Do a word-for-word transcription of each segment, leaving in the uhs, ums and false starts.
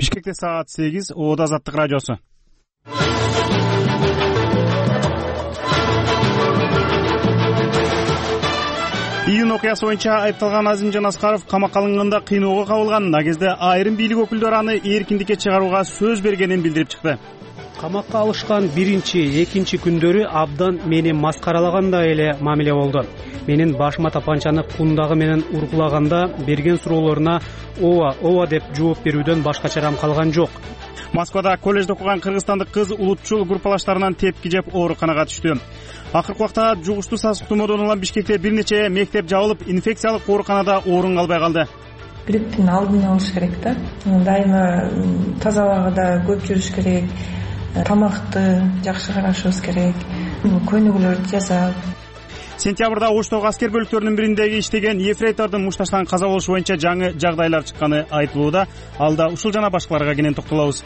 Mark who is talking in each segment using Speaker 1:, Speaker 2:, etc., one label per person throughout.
Speaker 1: Бишкекте саат сегиз, Оодо Азаттык радиосу. Июнь окуясы боюнча айыпталган Азимжан Аскаров камакка алынганда кыйноого кабылган. Ал кезде айрым бийлик өкүлдөрү аны эркиндикке чыгарууга сөз бергенин билдирип чыкты.
Speaker 2: Камакка алышкан биринчи, экинчи күндөрү абдан мени маскаралагандай эле мамиле болду. Менин башыма тапанчаны кундагы менен ургулаганда берген суроолоруна ооба, ооба деп жооп берүүдөн башка чарам калган жок.
Speaker 1: Москвада коллежде окуган кыргызстандык кыз улутчул группалаштарынан тепки жеп ооруканага түштү. Акыркы убакта жугуштуу сасык тумоодон улам Бишкекте бир нече мектеп жабылып, инфекциялык ооруканада орун албай калды.
Speaker 3: Грипптин алдын алыш керек да. Дайыма тазалыгында көп жүрүш керек. Тамакты жакшы карашыбыз керек. Көнүгүүлөрдү жасап.
Speaker 1: Сентябрда Оштогу аскер бөлүктөрүнүн бириндеги иштеген ефрейтордун мушташтан каза болушу боюнча жаңы жагдайлар чыкканы айтылууда. Алда ушул жана башкаларга кенен токтолобуз.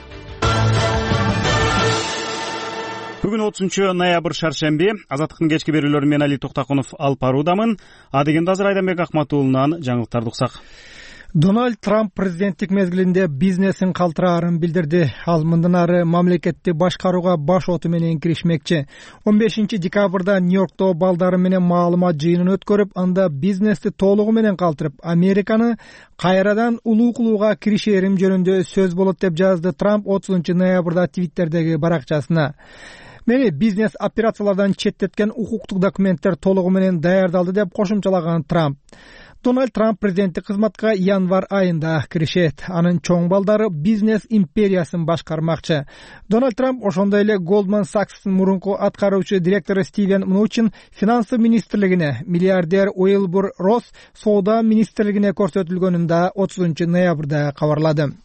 Speaker 1: Бүгүн отузунчу ноябрь шаршемби. Азаттыктын кечки берүүлөрүн мен Али Токтакунов алып баруудамын. А дегенде азыр Айданбек Акматуулунан жаңылыктарды уксак.
Speaker 4: Дональд Трамп президенттик мезгилинде бизнесин калтыраарын билдирди. Ал мындан ары мамлекетти башкарууга баш оту менен киришмекчи. он бешинчи декабрда Нью-Йоркто балдары менен маалымат жыйынын өткөрүп, анда бизнести толугу менен калтырып, Американы кайрадан улуу кылууга киришерим жөнүндө сөз болот деп жазды Трамп отузунчу ноябрда Твиттердеги баракчасына. Мени бизнес операциялардан четтеткен укуктук документтер толугу менен даярдалды деп кошумчалаган Трамп. Дональд Трамп президенттик кызматка январь айында киришет. Анын чоң балдары бизнес империясын башкармакчы. Дональд Трамп ошондой эле Goldman Sachs'тын мурунку аткаруучу директору Стивен Мнучин финансы министрлигине, миллиардер Уилбур Росс соода министрлигине көрсөтүлгөнүн да отузунчу ноябрда кабарлады.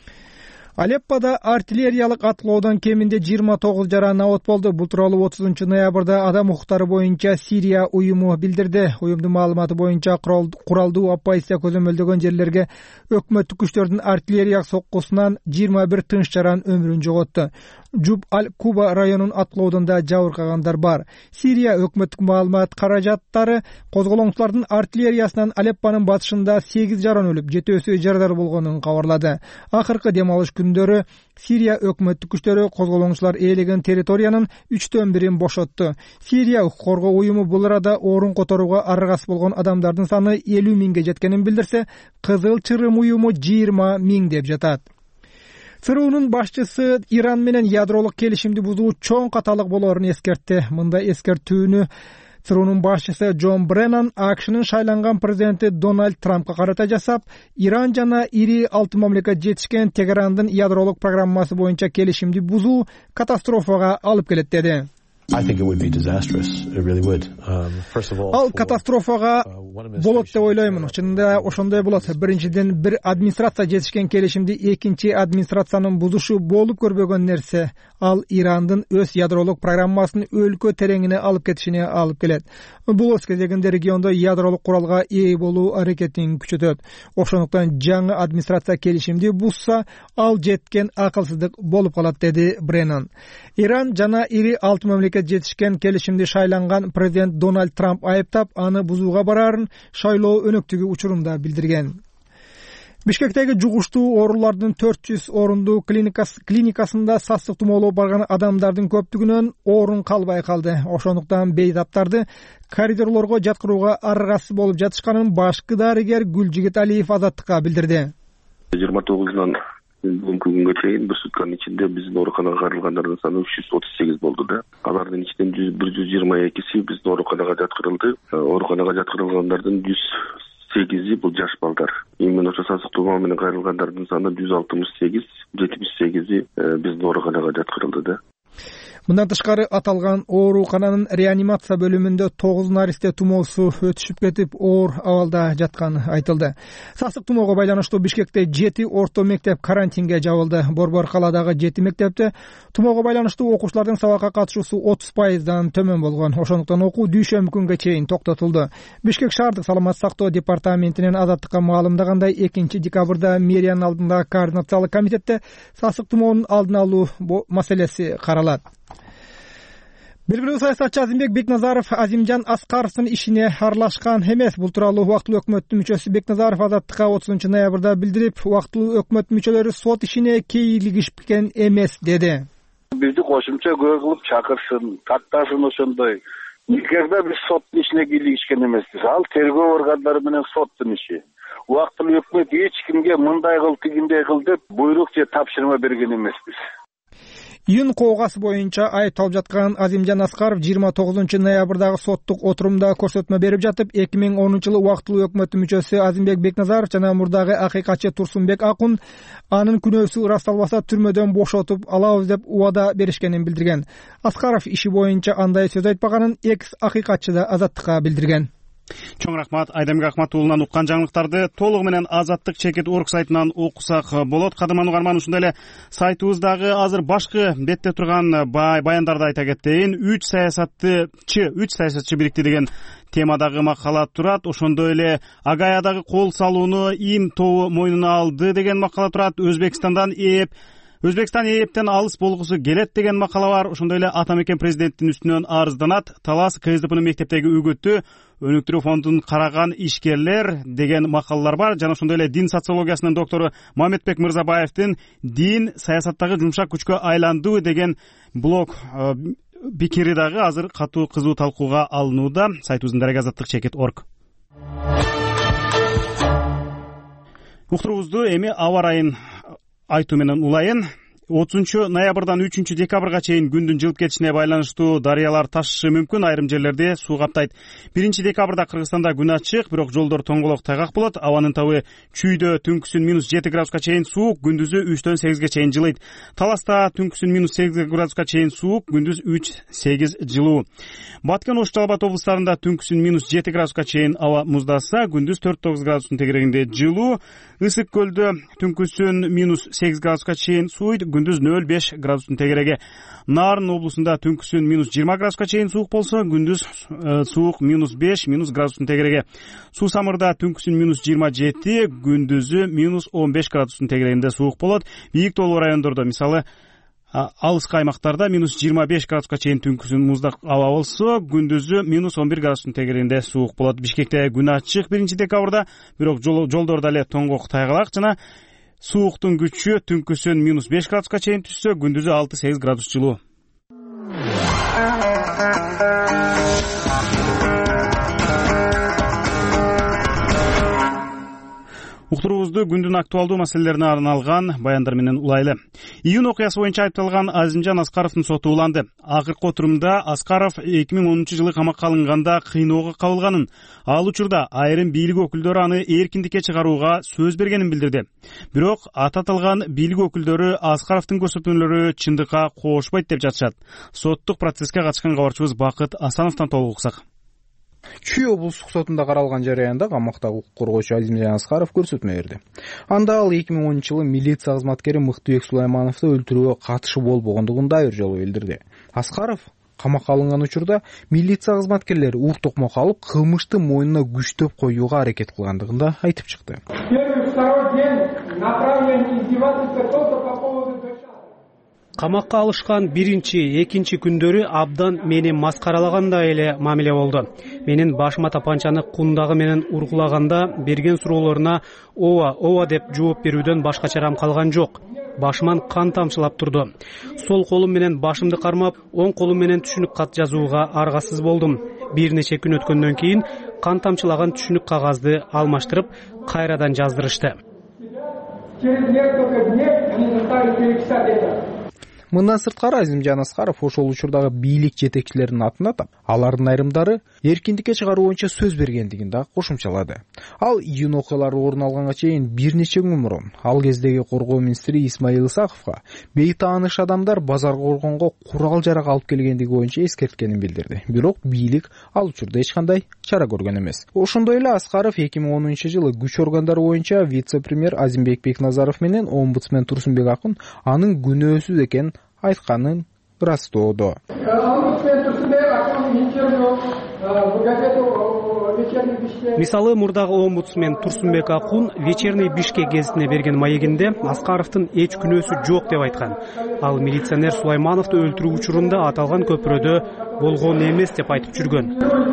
Speaker 4: Алеппода артиллериялык атлоодон кеминде жыйырма тогуз жаран абот болду. Бул тууралуу отузунчу ноябрда Адам укуктары боюнча Сирия уюму билдирди. Уюмдун маалыматы боюнча куралдуу оппозиция көзөмөлдөгөн жерлерге өкмөттүк күчтөрдүн артиллерия соккусунан жыйырма бир тынч жаран өмүрүн жоготту. Жуб аль-Куба районун атлоодунда жабыркагандар бар. Сирия өкмөттүк маалымат каражаттары козголоңчулардын артиллериясынан Алеппонун батышында сегиз жаран өлүп, жетөөсү жарадар болгонун кабарлады. Акыркы дем алыш күндөрү Сирия өкмөттүк күчтөрү козголоңчулар ээлеген территориянын үчтөн бирин бошотту. Сирия укук коргоо уюму бул арада орун которууга аргасыз болгон адамдардын саны элүү миңге жеткенин билдирсе, Кызыл Чырым уюму жыйырма миң деп жатат. ЦРУнун башчысы Иран менен ядролук келишимди бузуу чоң каталык болоорун эскертти. Мындай эскертүүнү ЦРУнун башчысы Джон Бреннан АКШнын шайланган президенти Дональд Трампка карата жасап, Иран жана ири алты мамлекет жетишкен Тегерандын ядролук программасы боюнча келишимди бузуу катастрофага алып келет деди. Ал катастрофага болот деп ойлоймун. Чынында ошондой болот. Биринчиден, бир администрация жетишкен келишимди экинчи администрациянын бузушу болуп көрбөгөн нерсе. Ал Ирандын өз ядролук программасын өлкө тереңине алып кетишине алып келет. Бул өз кезегинде региондо ядролук куралга ээ болуу аракетин күчөтөт. Ошондуктан жаңы администрация келишимди бузса, ал жеткен акылсыздык болуп калат, деди Бреннан. Иран жана ири алты мамлекет жетишкен келишимди шайланган президент Дональд Трамп айыптап, аны бузууга бараарын шайлоо өнөктүгү учурунда билдирген. Бишкектеги жугуштуу оорулардын төрт жүз орунду клиникасында сасык тумоолоо барган адамдардын көптүгүнөн орун калбай калды. Ошондуктан бейзаптарды коридорлорго жаткырууга аргасыз болуп жатышканын башкы дарыгер Гүлжигит Алиев Азаттыкка билдирди.
Speaker 5: жыйырма тогузунан бүгүнкү күнгө чейин бир сутканын ичинде биздин ооруканага кайрылгандардын саны үч жүз отуз сегиз болду да. Алардын ичинен бир жүз жыйырма экиси биздин ооруканага жаткырылды. Ооруканага жаткырылгандардын жүз сегизи бул жаш балдар. Именно ошо сасык тумоо менен кайрылгандардын саны жүз алтымыш сегиз, жетимиш сегизи биздин ооруканага жаткырылды да.
Speaker 4: Мындан тышкары аталган оорукананын реанимация бөлүмүндө тогуз наристе тумоосу өтүшүп кетип, оор абалда жатканы айтылды. Сасык тумоого байланыштуу Бишкекте жети орто мектеп карантинге жабылды. Борбор калаадагы жети мектепте тумоого байланыштуу окуучулардын сабакка катышуусу отуз пайыздан төмөн болгон. Ошондуктан окуу дүйшөмбү күнгө чейин токтотулду. Бишкек шаардык саламаттык сактоо департаментинен Азаттыкка маалымдагандай, экинчи декабрда мэриянын алдындагы координациялык комитетте сасык тумоонун алдын алуу маселеси каралат. белгилүү саясатчы Азимбек Бекназаров Азимжан Аскаровдун ишине аралашкан эмес. Бул тууралуу убактылуу өкмөттүн мүчөсү Бекназаров Азаттыкка отузунчу ноябрда билдирип, убактылуу өкмөт мүчөлөрү сот ишине кийлигишкен эмес деди.
Speaker 6: Бизди кошумча көй кылып чакырсын, тактасын ошондой. Никогда биз соттун ишине кийлигишкен эмеспиз. Ал тергөө органдары менен соттун иши. Убактылуу өкмөт эч кимге мындай кыл, тигиндей кыл деп буйрук же тапшырма берген эмеспиз.
Speaker 4: Июн коогасы боюнча айыпталып жаткан Азимжан Аскаров жыйырма тогузунчу ноябрдагы соттук отурумда көрсөтмө берип жатып, эки миң онунчу жылы убактылуу өкмөттүн мүчөсү Азимбек Бекназаров жана мурдагы акыйкатчы Турсунбек Акун анын күнөөсү ырасталбаса түрмөдөн бошотуп алабыз деп убада беришкенин билдирген. Аскаров иши боюнча андай сөз айтпаганын экс акыйкатчы да Азаттыкка билдирген.
Speaker 1: Чоң рахмат Айдамбек Акматуулунан уккан жаңылыктарды толугу менен Азаттык чекит орг сайтынан окусак болот. Кадырман угарман, ушундай эле сайтыбыздагы азыр башкы бетте турган баяндарды айта кетейин. үч саясатчы үч саясатчы бирикти деген темадагы макала турат. Ошондой эле Агаядагы кол салууну Им тобу мойнуна алды деген макала турат. Өзбекстандан ээп Өзбекстан ээптен алыс болгусу келет деген макала бар. Ошондой эле Атамекен президенттин үстүнөн арызданат. Талас КСДПнын мектептеги үгүтү өнүктүрүү фондун караган ишкерлер деген макалалар бар. Жана ошондой эле дин социологиясынын доктору Мамедбек Мырзабаевдин дин саясаттагы жумшак күчкө айланды деген блог пикири дагы азыр катуу кызуу талкууга алынууда. Сайтыбыздын дареги азаттык чекит орг. Уктуруубузду эми аба ырайын айтуу менен улайын. отузунчу ноябрдан үчүнчү декабрга чейин күндүн жылып кетишине байланыштуу дарыялар ташышы мүмкүн, айрым жерлерде суу каптайт. биринчи декабрда Кыргызстанда күн ачык, бирок жолдор тоңголок тайгак болот. Абанын табы чүйдө түнкүсүн минус жети градуска чейин суук, күндүзү үчтөн сегизге чейин жылыйт. Таласта түнкүсүн минус сегиз градуска чейин суук, күндүз үч сегиз жылуу. Баткен Ош Жалал Абад облустарында түнкүсүн минус жети градуска чейин аба муздаса, күндүз төрт тогуз градустун тегерегинде жылуу. Ысык көлдө түнкүсүн минус сегиз градуска чейин сууйт, күндүз нөл беш градустун тегереги. Нарын облусунда түнкүсүн минус жыйырма градуска чейин суук болсо, күндүз э, суук минус беш минус градустун тегереги. Суу Самырда түнкүсүн минус жыйырма жети, күндүзү минус он беш градустун тегерегинде суук болот. Бийик тоолуу райондордо, мисалы алыскы аймактарда минус жыйырма беш градуска чейин түнкүсүн муздак аба болсо, күндүзү минус он бир градустун тегерегинде суук болот. Бишкекте күн ачык биринчи декабрда, бирок жолдордо эле тоңгок тайгалак жана сууктун күчү түнкүсүн минус беш градуска чейин түшсө, күндүзү алты сегиз градус жылуу. Уктуруубузду күндүн актуалдуу маселелерине арналган баяндар менен улайлы. Июнь окуясы боюнча айыпталган Азимжан Аскаровдун соту уланды. Акыркы отурумда Аскаров эки миң онунчу жылы камакка алынганда кыйноого кабылганын, ал учурда айрым бийлик өкүлдөрү аны эркиндикке чыгарууга сөз бергенин билдирди. Бирок ататылган бийлик өкүлдөрү Аскаровдун көрсөтмөлөрү чындыкка коошпойт деп жатышат. Соттук процесске катышкан кабарчыбыз Бакыт Асановдон толук уксак.
Speaker 7: Чүй облустук сотунда каралган жараянда камактагы укук коргоочу Азимжан Аскаров көрсөтмө берди. Анда ал эки миң онунчу жылы милиция кызматкери Мыктыбек Сулаймановду өлтүрүүгө катышы болбогондугун дайыр жолу билдирди. Аскаров камакка алынган учурда милиция кызматкерлери ур токмок алып, кылмышты мойнуна күчтөп коюуга аракет кылгандыгын да айтып чыкты.
Speaker 2: Камакка алышкан биринчи, экинчи күндөрү абдан мени маскаралагандай эле мамиле болду. Менин башыма тапанчаны кундагы менен ургулаганда берген суроолоруна ооба, ооба деп жооп берүүдөн башка чарам калган жок. Башыман кан тамчылап турду. Сол колум менен башымды кармап, оң колум менен түшүнүк кат жазууга аргасыз болдум. Бир нече күн өткөндөн кийин кан тамчылаган түшүнүк кагазды алмаштырып, кайрадан жаздырышты.
Speaker 7: Мындан сырткары Азимжан Аскаров ошол учурдагы бийлик жетекчилеринин атын атап, алардын айрымдары эркиндикке чыгаруу боюнча сөз бергендигин да кошумчалады. Ал июнь окуялары орун алганга чейин бир нече күн мурун ал кездеги коргоо министри Исмаил Исаковго бейтааныш адамдар базар коргонго курал жарак алып келгендиги боюнча эскерткенин билдирди. Бирок бийлик ал учурда эч кандай чара көргөн эмес. Ошондой эле Аскаров эки миң онунчу жылы күч органдары боюнча вице-премьер Азимбек Бекназаров менен омбудсмен Турсунбек Акун анын күнөөсүз экен айтканын ырастоодо.
Speaker 2: Мисалы, мурдагы омбудсмен Турсунбек Акун вечерний Бишкек гезитине берген маегинде Аскаровдун эч күнөөсү жок деп айткан. Ал милиционер Сулаймановду өлтүрүү учурунда аталган көпүрөдө болгон эмес деп айтып жүргөн.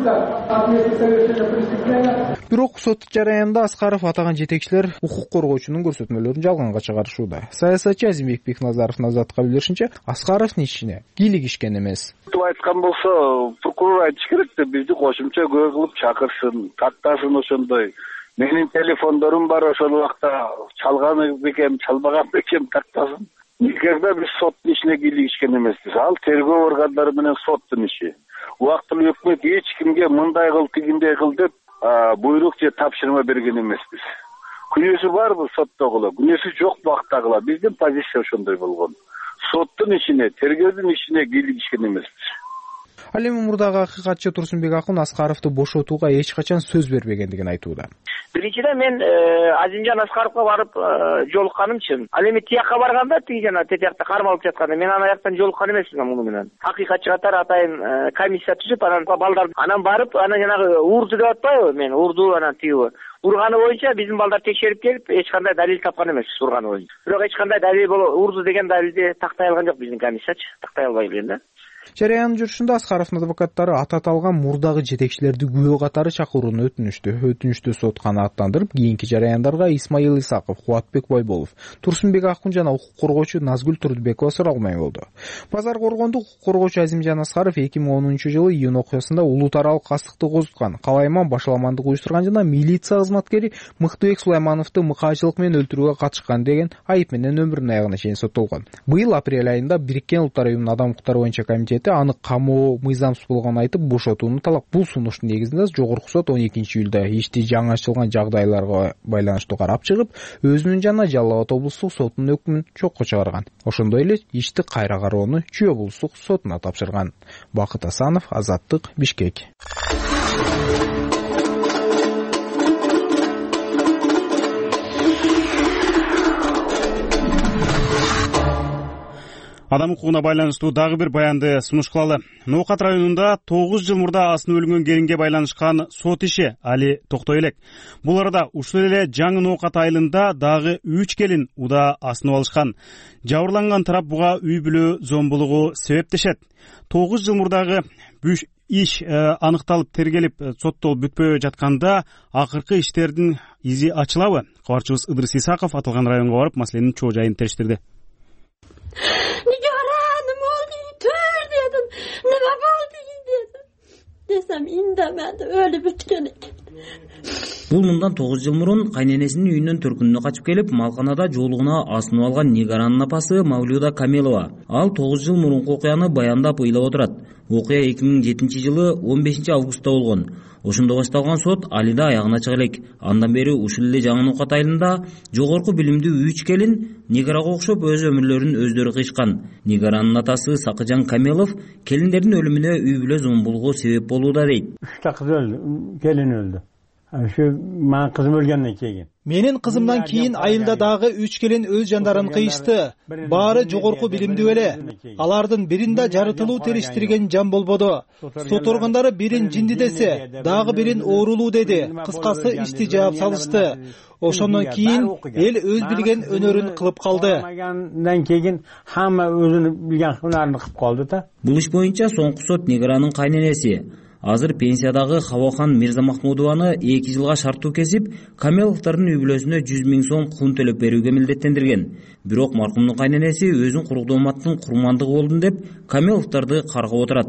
Speaker 7: Бирок сот жараянында Аскаров атаган жетекчилер укук коргоочунун көрсөтмөлөрүн жалганга чыгарышууда. Саясатчы Азимбек Бекназаров Назатка билдиришинче, Аскаровдун ишине кийлигишкен эмес.
Speaker 6: Айткан болсо, прокурор айтыш керек да, бизди кошумча күбө кылып чакырсын, тактасын ошондой. Менин телефондорум бар, ошол убакта чалган бекем, чалбаган бекем тактасын. Никогда биз соттун ишине кийлигишкен эмеспиз. Ал тергөө органдары менен соттун иши. Убактылуу өкмөт эч кимге мындай кыл, тигиндей кыл деп буйрук же тапшырма берген эмеспиз. Күнөөсү барбы соттогула, күнөөсү жок бактагыла. Биздин позиция ошондой болгон. Соттун ишине, тергөөдүн ишине кийлигишкен эмеспиз.
Speaker 7: Ал эми мурдагы акыйкатчы Турсунбек Акун Аскаровду бошотууга эч качан сөз бербегендигин айтууда.
Speaker 8: Биринчиден мен Азимжан Аскаровго барып жолукканым чын. Ал эми тияка барганда, тиги жана тетиякта кармалып жатканда мен аны аяктан жолуккан эмесмин муну менен. Акыйкатчы катары атайын комиссия түзүп, анан балдар анан барып, анан жанагы урду деп атпайбы мен, урду анан тиги урганы боюнча биздин балдар текшерип келип, эч кандай далил тапкан эмес урганы боюнча. Бирок эч кандай далил урду деген далилди тактай алган жок биздин комиссиячы, тактай албай келген да.
Speaker 7: Жарыяндын жүрүшүндө Аскаровдун адвокаттары аты аталган мурдагы жетекчилерди күбө катары чакырууну өтүнүштү. Өтүнүштү сот канааттандырып, кийинки жарыяндарга Исмаил Исаков, Кубатбек Байболов, Турсунбек Акун жана укук коргоочу Назгүл Турдубекова суралмай болду. Базар коргондук укук коргоочу Азимжан Аскаров эки миң онунчу жылы июнь окуясында улут аралык кастыкты козуткан, калайман башаламандык уюштурган жана милиция кызматкери Мыктыбек Сулаймановду мыкаачылык менен өлтүрүүгө катышкан деген айып менен өмүрүнүн аягына чейин соттолгон. Быйыл апрель айында Бириккен Улуттар уюмунун адам укуктары боюнча комитети аны камоо мыйзамсыз болгонун айтып бошотууну талап. Бул сунуштун негизинде Жогорку сот он экинчи июлда ишти жаңыртылган жагдайларга байланыштуу карап чыгып, өзүнүн жана Жалал Абад облустук сотунун өкмүн чокко чыгарган. Ошондой эле ишти кайра кароону Чүй облустук сотуна тапшырган. Бакыт Асанов, Азаттык, Бишкек.
Speaker 1: Адам укугуна байланыштуу дагы бир баянды сунуш кылалы. Ноокат районунда тогуз жыл мурда асын өлгөн келинге байланышкан сот иши али токтой элек. Бул арада ушул эле жаңы Ноокат айылында дагы үч келин уда асынып алышкан. Жабырланган тарап буга үй бүлө зомбулугу себептешет. тогуз жыл мурдагы иш аныкталып, тергелип, соттолуп бүтпөй жатканда акыркы иштердин изи ачылабы? Кабарчыбыз Ыдырыс Исаков аталган районго барып, маселенин чоо жайын териштирди.
Speaker 9: Nima bo'ldi dedim. Desem indamadi, o'lib o'tgan ekan.
Speaker 10: Бул мындан тогуз жыл мурун кайненесинин үйүнөн төркүнүнө качып келип, малканада жоолугуна асынып алган Нигаранын апасы Мавлюда Камилова. Ал тогуз жыл мурунку окуяны баяндап ыйлап отурат. Окуя эки миң жетинчи жылы он бешинчи августта болгон. Ошондо башталган сот алида аягына чыга элек. Андан бери ушул эле жаңы Ноокат айылында жогорку билимдүү үч келин Нигарага окшоп өз өмүрлөрүн өздөрү кыйышкан. Нигаранын атасы Сакыжан Камилов келиндердин өлүмүнө үй бүлө зомбулугу себеп болууда дейт.
Speaker 11: Üçte kız öldü, gelin öldü. Şu ben kızım ölgenden keyin.
Speaker 4: Менин кызымдан кийин айылда дагы үч келин өз жандарын кыйышты. Баары жогорку билимдүү эле. Алардын биринде жарытылуу териштирген жан болбоду. Сот органдары бирин жинди десе, дагы бирин оорулуу деди. Кыскасы ишти жаап салышты. Ошондон кийин эл өз билген өнөрүн кылып калды.
Speaker 11: Андан кийин хамма өзүнүн билген өнөрүн кылып калды да.
Speaker 10: Бул иш боюнча соңку сот Нигаранын кайненеси азыр пенсиядагы Хавахан Мирзамахмудованы эки жылга шарттуу кесип, Камиловдордун үй бүлөсүнө жүз миң сом кун төлөп берүүгө милдеттендирген. Бирок маркумдун кайненеси өзүн кургдооматтын курмандыгы болдум деп Камиловдорду каргап отурат.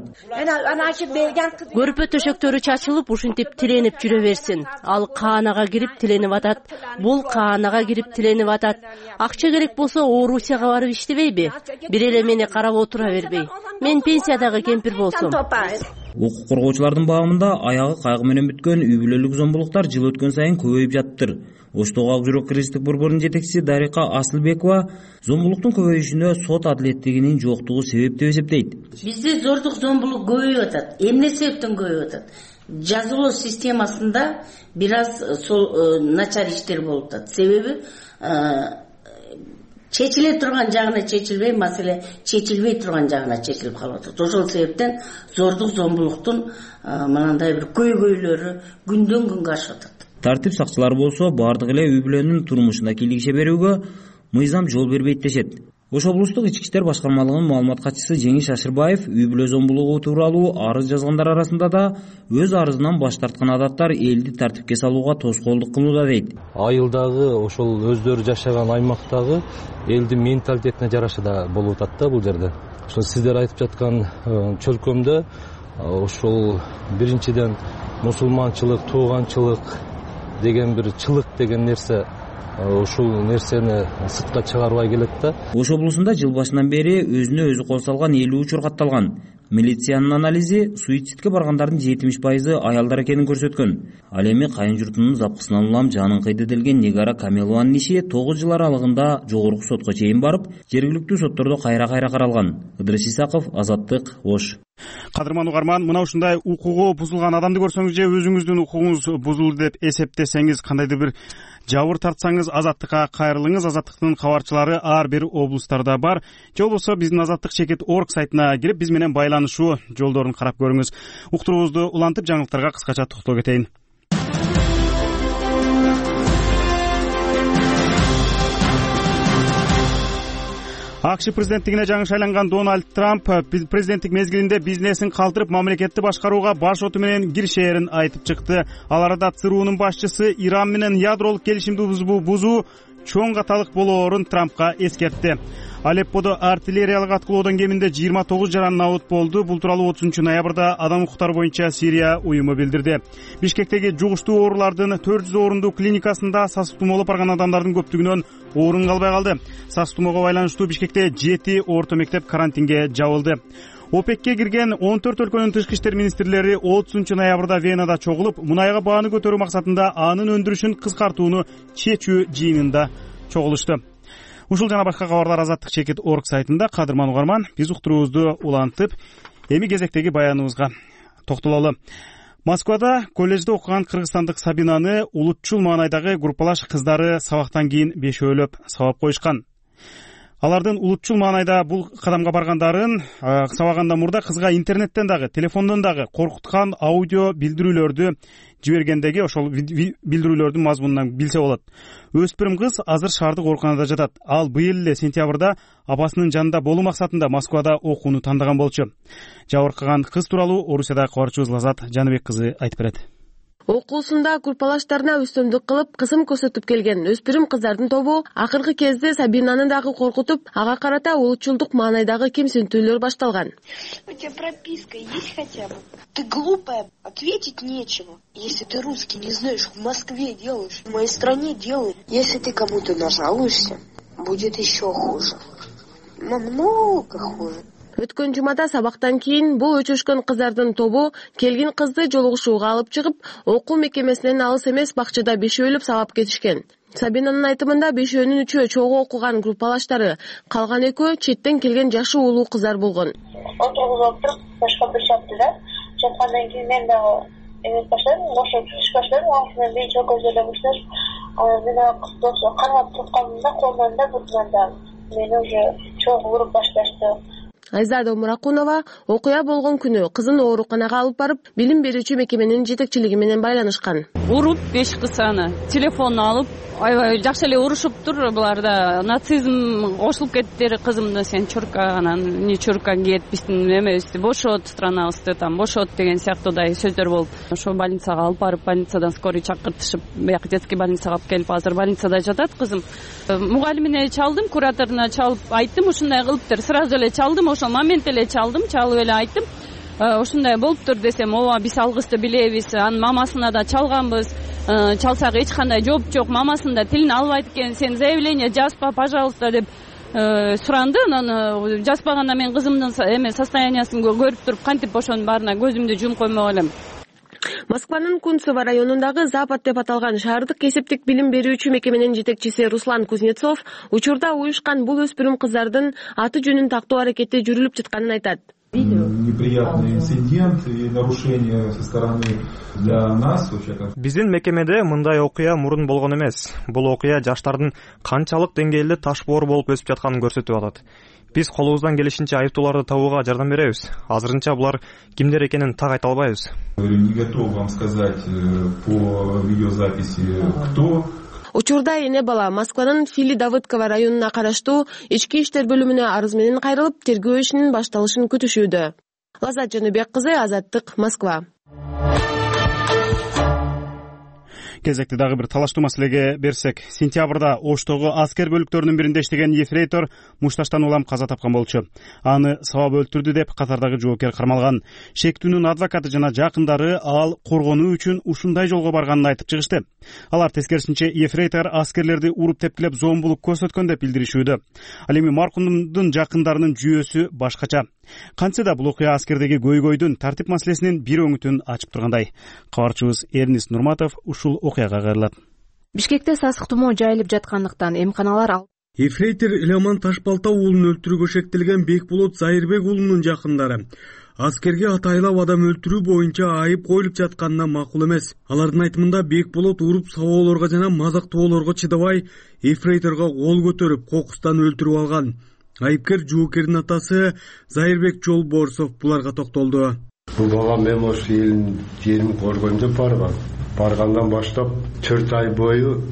Speaker 12: Көрпө төшөктөрү чачылып, ушинтип тиленип жүрө берсин. Ал каанага кирип тиленип атат, бул каанага кирип тиленип атат. Акча керек болсо Орусияга барып иштебейби? Бир эле мени карап отура бербей. Мен пенсиядагы кемпир болсом.
Speaker 10: Укук коргоочулардын баамында аягы кайгы менен бүткөн үй бүлөлүк зомбулуктар жыл өткөн сайын көбөйүп жатыптыр. Оштогу Ак жүрөк кыргызчылык борборунун жетекчиси Дарика Асылбекова зомбулуктун көбөйүшүнө сот адилеттигинин жоктугу себеп деп эсептейт.
Speaker 9: Бизде зордук зомбулук көбөйүп атат. Эмне себептен көбөйүп атат? Жазылуу системасында бир аз сол начар иштер болуп атат. Себеби чечиле турган жагына чечилбей, маселе чечилбей турган жагына чечилип калып атат. Ошол себептен зордук зомбулуктун мынандай бир көйгөйлөрү күндөн күнгө ашып атат.
Speaker 10: Тартип сакчылары болсо бардык эле үй бүлөнүн турмушуна кийлигише берүүгө мыйзам жол бербейт дешет. Ош облустук ички иштер башкармалыгынын маалымат катчысы Жеңиш Ашырбаев үй бүлө зомбулугу тууралуу арыз жазгандар арасында да өз арызынан баш тарткан адаттар элди тартипке салууга тоскоолдук кылууда дейт.
Speaker 13: Айылдагы ошол өздөрү жашаган аймактагы элдин менталитетине жараша да болуп атат да бул жерде. Ошол сиздер айтып жаткан чөлкөмдө ошол биринчиден мусулманчылык, тууганчылык деген бир чылык деген нерсе ушул нерсени сыртка чыгарбай келет да.
Speaker 10: Ош облусунда жыл башынан бери өзүнө өзү кол салган элүү учур катталган. Милициянын анализи суицидке баргандардын жетимиш пайызы аялдар экенин көрсөткөн. Ал эми кайын журтунун запкысынан улам жанын кыйды делген Нигара Камелованын иши тогуз жыл аралыгында жогорку сотко чейин барып, жергиликтүү соттордо кайра-кайра каралган. Ыдырыс Исаков, Азаттык, Ош.
Speaker 1: Кадырман угарман, мына ушундай укугу бузулган адамды көрсөңүз же өзүңүздүн укугуңуз бузулду деп эсептесеңиз, кандайдыр бир жабыр тартсаңыз, Азаттыкка кайрылыңыз. Азаттыктын кабарчылары ар бир облустарда бар. Же болбосо биздин азаттык чекит орг сайтына кирип биз менен байланышуу жолдорун карап көрүңүз. Уктуруубузду улантып жаңылыктарга кыскача токтоло кетейин. АКШ президенттигине жаңы шайланган Дональд Трамп президенттик мезгилинде бизнесин калтырып, мамлекетти башкарууга баш оту менен киришээрин айтып чыкты. Ал арада ЦРУнун башчысы Иран менен ядролук келишимди бузуу чоң каталык болоорун Трампка эскертти. Алепподо артиллериялык аткылоодон кеминде жыйырма тогуз жаран набыт болду. Бул тууралуу отузунчу ноябрда Адам укуктары боюнча Сирия уюму билдирди. Бишкектеги жугуштуу оорулардын төрт жүз орундуу клиникасында сас тутуму болуп барган адамдардын көптүгүнөн орун калбай калды. Сас тутумуга байланыштуу Бишкекте жети орто мектеп карантинге жабылды. ОПЕКке кирген он төрт өлкөнүн тышкы иштер министрлери отузунчу ноябрда Венада чогулуп, мунайга бааны көтөрүү максатында анын өндүрүшүн кыскартууну чечүү жыйынында чогулушту. Ушул жана башка кабарлар Азаттык чекит орг сайтында. Кадырман угарман, биз уктуруубузду улантып, эми кезектеги баяныбызга токтололу. Москвада коллежде окуган кыргызстандык Сабинаны улутчул маанайдагы группалаш кыздары сабактан кийин бешөөлөп сабап коюшкан. Алардын улутчул маанайда бул кадамга баргандарын сабагандан мурда кызга интернеттен дагы, телефондон дагы коркуткан аудио билдирүүлөрдү жибергендеги ошол билдирүүлөрдүн мазмунунан билсе болот. Өспүрүм кыз азыр шаардык ооруканада жатат. Ал быйыл эле сентябрда апасынын жанында болуу максатында Москвада окууну тандаган болчу. Жабыркаган кыз тууралуу Орусиядагы кабарчыбыз Лазат Жаныбек кызы айтып берет.
Speaker 14: Окуусунда группалаштарына үстөмдүк кылып, кысым көрсөтүп келген өспүрүм кыздардын тобу акыркы кезде Сабинаны дагы коркутуп, ага карата улутчулдук маанайдагы кемсинтүүлөр башталган.
Speaker 15: У тебя прописка есть хотя бы? Ты глупая, ответить нечего. Если ты русский не знаешь, в Москве делаешь, в моей стране делаешь. Если ты кому-то нажалуешься, будет еще хуже. Намного хуже.
Speaker 14: Өткөн жумада сабактан кийин бул өчөшкөн кыздардын тобу келген кызды жолугушууга алып чыгып, окуу мекемесинен алыс эмес бакчада бешөөлөп сабап кетишкен. Сабинанын айтымында бешөөнүн үчөө чогуу окуган группалаштары, калган экөө четтен келген жашы улуу кыздар болгон.
Speaker 16: Отургузуп туруп, башка бир чапты да. Чапкандан кийин мен дагы эмес баштадым, бошо түшүш баштадым, аңсынан бейче көзөлө баштадым. Мен ошо кармап тутканымда колунан да бутунан да мени уже чогуу уруп башташты.
Speaker 14: Айзада Муракунова окуя болгон күнү кызын ооруканага алып барып, билим берүүчү мекеменин жетекчилиги менен байланышкан.
Speaker 17: Уруп беш кысаны, телефон алып, аябай жакшы эле урушуптур. Буларда нацизм кошулуп кетти. Кызымды сен чурка анан не чурка кетпистин, эмебизди бошот, странабызды там бошот деген сыяктуудай сөздөр болуп, ошо больницага алып барып, больницадан скорый чакыртышып, бияк детский больницага алып келип, азыр больницада жатат кызым. Мугалимине чалдым, кураторуна чалып айттым, ушундай кылыптыр. Сразу эле чалдым, ошол момент эле чалдым, чалып эле айттым. Ушундай болуптур десем, ооба биз ал кызды билебиз, анын мамасына да чалганбыз. Чалсак эч кандай жооп жок, мамасында тилин албайт экен, сен заявление жазба, пожалуйста деп суранды. Анан жазбаганда мен кызымдын эме состояниясын көрүп туруп, кантип ошонун баарына көзүмдү жумуп коймок элем.
Speaker 14: Москванын Кунцево районундагы Запад деп аталган шаардык кесиптик билим берүүчү мекеменин жетекчиси Руслан Кузнецов учурда уюшкан бул өспүрүм кыздардын аты жөнүн тактоо аракети жүрүлүп жатканын айтат.
Speaker 18: Неприятный инцидент и нарушение со стороны для нас.
Speaker 19: Биздин мекемеде мындай окуя мурун болгон эмес. Бул окуя жаштардын канчалык деңгээлде ташбоор болуп өсүп жатканын көрсөтүп атат. Биз колубуздан келишинче айыптууларды табууга жардам беребиз. Азырынча булар кимдер экенин так айта албайбыз.
Speaker 18: Не готов вам сказать по видеозаписи кто.
Speaker 14: Учурда эне бала Москванын Фили Давыдково районуна караштуу ички иштер бөлүмүнө арыз менен кайрылып, тергөө ишинин башталышын күтүшүүдө. Лазат Жаныбек кызы, Азаттык, Москва.
Speaker 1: Кезекти дагы бир талаштуу маселеге берсек, сентябрда Оштогу аскер бөлүктөрүнүн биринде иштеген ефрейтор мушташтан улам каза тапкан болчу. Аны сабап өлтүрдү деп катардагы жоокер кармалган. Шектүүнүн адвокаты жана жакындары ал коргонуу үчүн ушундай жолго барганын айтып чыгышты. Алар тескерисинче ефрейтор аскерлерди уруп тепкилеп зомбулук көрсөткөн деп билдиришүүдө. Ал эми маркумдун жакындарынын жүйөсү башкача. Кантсе да бул окуя аскердеги көйгөйдүн тартип маселесинин бир өңүтүн ачып тургандай. Кабарчыбыз Эрнис Нурматов ушул окуяга кайрылат.
Speaker 20: Бишкекте сасык тумоо жайылып жаткандыктан эмканалар ал
Speaker 21: Ефрейтор Элеман Ташбалта уулун өлтүрүүгө шектелген Бекболот Зайырбек уулунун жакындары аскерге атайлап адам өлтүрүү боюнча айып коюлуп жатканына макул эмес. Алардын айтымында Бекболот уруп сабоолорго жана мазактоолорго чыдабай ефрейторго кол көтөрүп, кокустан өлтүрүп алган. Айыпкер жоокердин атасы Зайырбек Жолборсов буларга токтолду.
Speaker 22: Бул бала мен ошол элдин жерин коргойм деп барган. Баргандан баштап төрт ай бою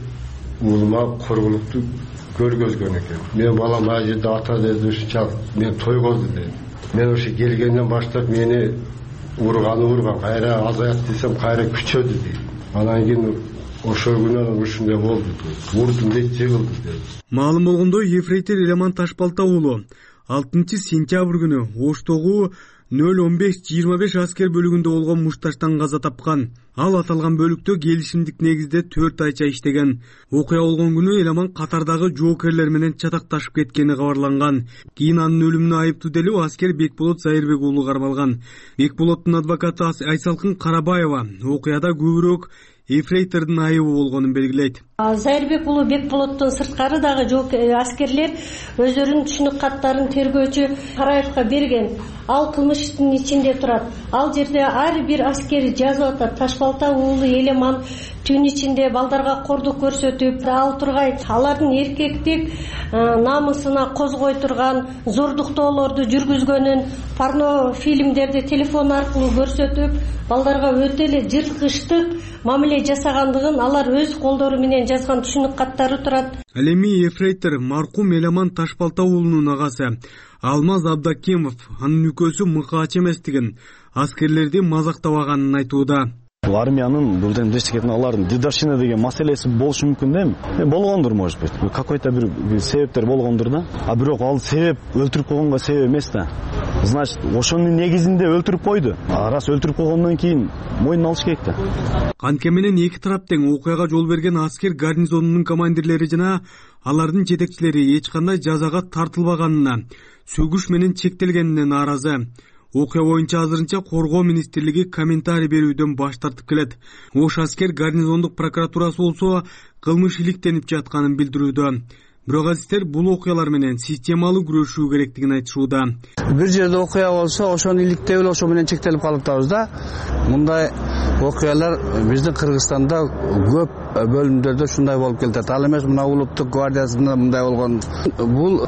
Speaker 22: уулума коргулукту көргөзгөн экен. Мен балам ал жерде ата деди, ушунчалык мен тойгозду деди. Мен ошо келгенден баштап мени урганы урган, кайра азаят десем кайра күчөдү дейт. Анан кийин ошол күнү ушундай болду дейт. Урдум дейт, жыгылды дейт.
Speaker 21: Маалым болгондой, ефрейтор Элеман Ташбалта уулу алтынчы сентябрь күнү Оштогу нөл он беш жыйырма беш аскер бөлүгүндө болгон мушташтан каза тапкан. Ал аталган бөлүктө келишимдик негизде төрт айча иштеген. Окуя болгон күнү Элеман катардагы жоокерлер менен чатакташып кеткени кабарланган. Кийин анын өлүмүнө айыптуу делип аскер Бекболот Зайырбек уулу кармалган. Бекболоттун адвокаты Айсалкын Карабаева окуяда көбүрөөк ефрейтордун айыбы болгонун белгилейт.
Speaker 23: Зайырбек уулу Бекболоттон сырткары дагы аскерлер өздөрүнүн түшүнүк каттарын тергөөчү Караевка берген. Ал кылмыш иштин ичинде турат. Ал жерде ар бир аскер жазып атат. Ташбалта уулу Элеман түн ичинде балдарга кордук көрсөтүп, ал тургай алардын эркектик намысына козгой турган, зордуктоолорду жүргүзгөнүн, порно фильмдерди телефон аркылуу көрсөтүп, балдарга өтө эле жырткычтык мамиле жасагандыгын алар өз колдору менен жазган түшүнүк каттары турат.
Speaker 21: Ал эми ефрейтор маркум Элеман Ташбалта уулунун агасы Алмаз Абдакимов анын үкөөсү мыкаач эместигин, аскерлерди мазактабаганын айтууда.
Speaker 24: Армиянын бул жерде иштеген алардын дедовщина деген маселеси болушу мүмкүн да эми. Болгондур, может быть. Какой-то бир себептер болгондур да. А бирок ал себеп өлтүрүп койгонго себеп эмес да. Значит, ошонун негизинде өлтүрүп койду. А раз өлтүрүп койгондон кийин мойнуна алыш керек да.
Speaker 21: Анткени менен эки тарап тең окуяга жол берген аскер гарнизонунун командирлери жана алардын жетекчилери эч кандай жазага тартылбаганына, сөгүш менен чектелгенине нааразы. Окуя боюнча азырынча коргоо министрлиги комментарий берүүдөн баш тартып келет. Ош аскер гарнизондук прокуратурасы болсо кылмыш иликтенип жатканын билдирүүдө. Бирок азиздер бул окуялар менен системалуу күрөшүү керектигин айтышууда.
Speaker 25: Бир жерде окуя болсо ошону иликтеп эле ошо менен чектелип калып атабыз да. Мындай окуялар биздин Кыргызстанда көп бөлүмдөрдө ушундай болуп келет. Ал эмес мына улуттук гвардиясында мындай болгон. Бул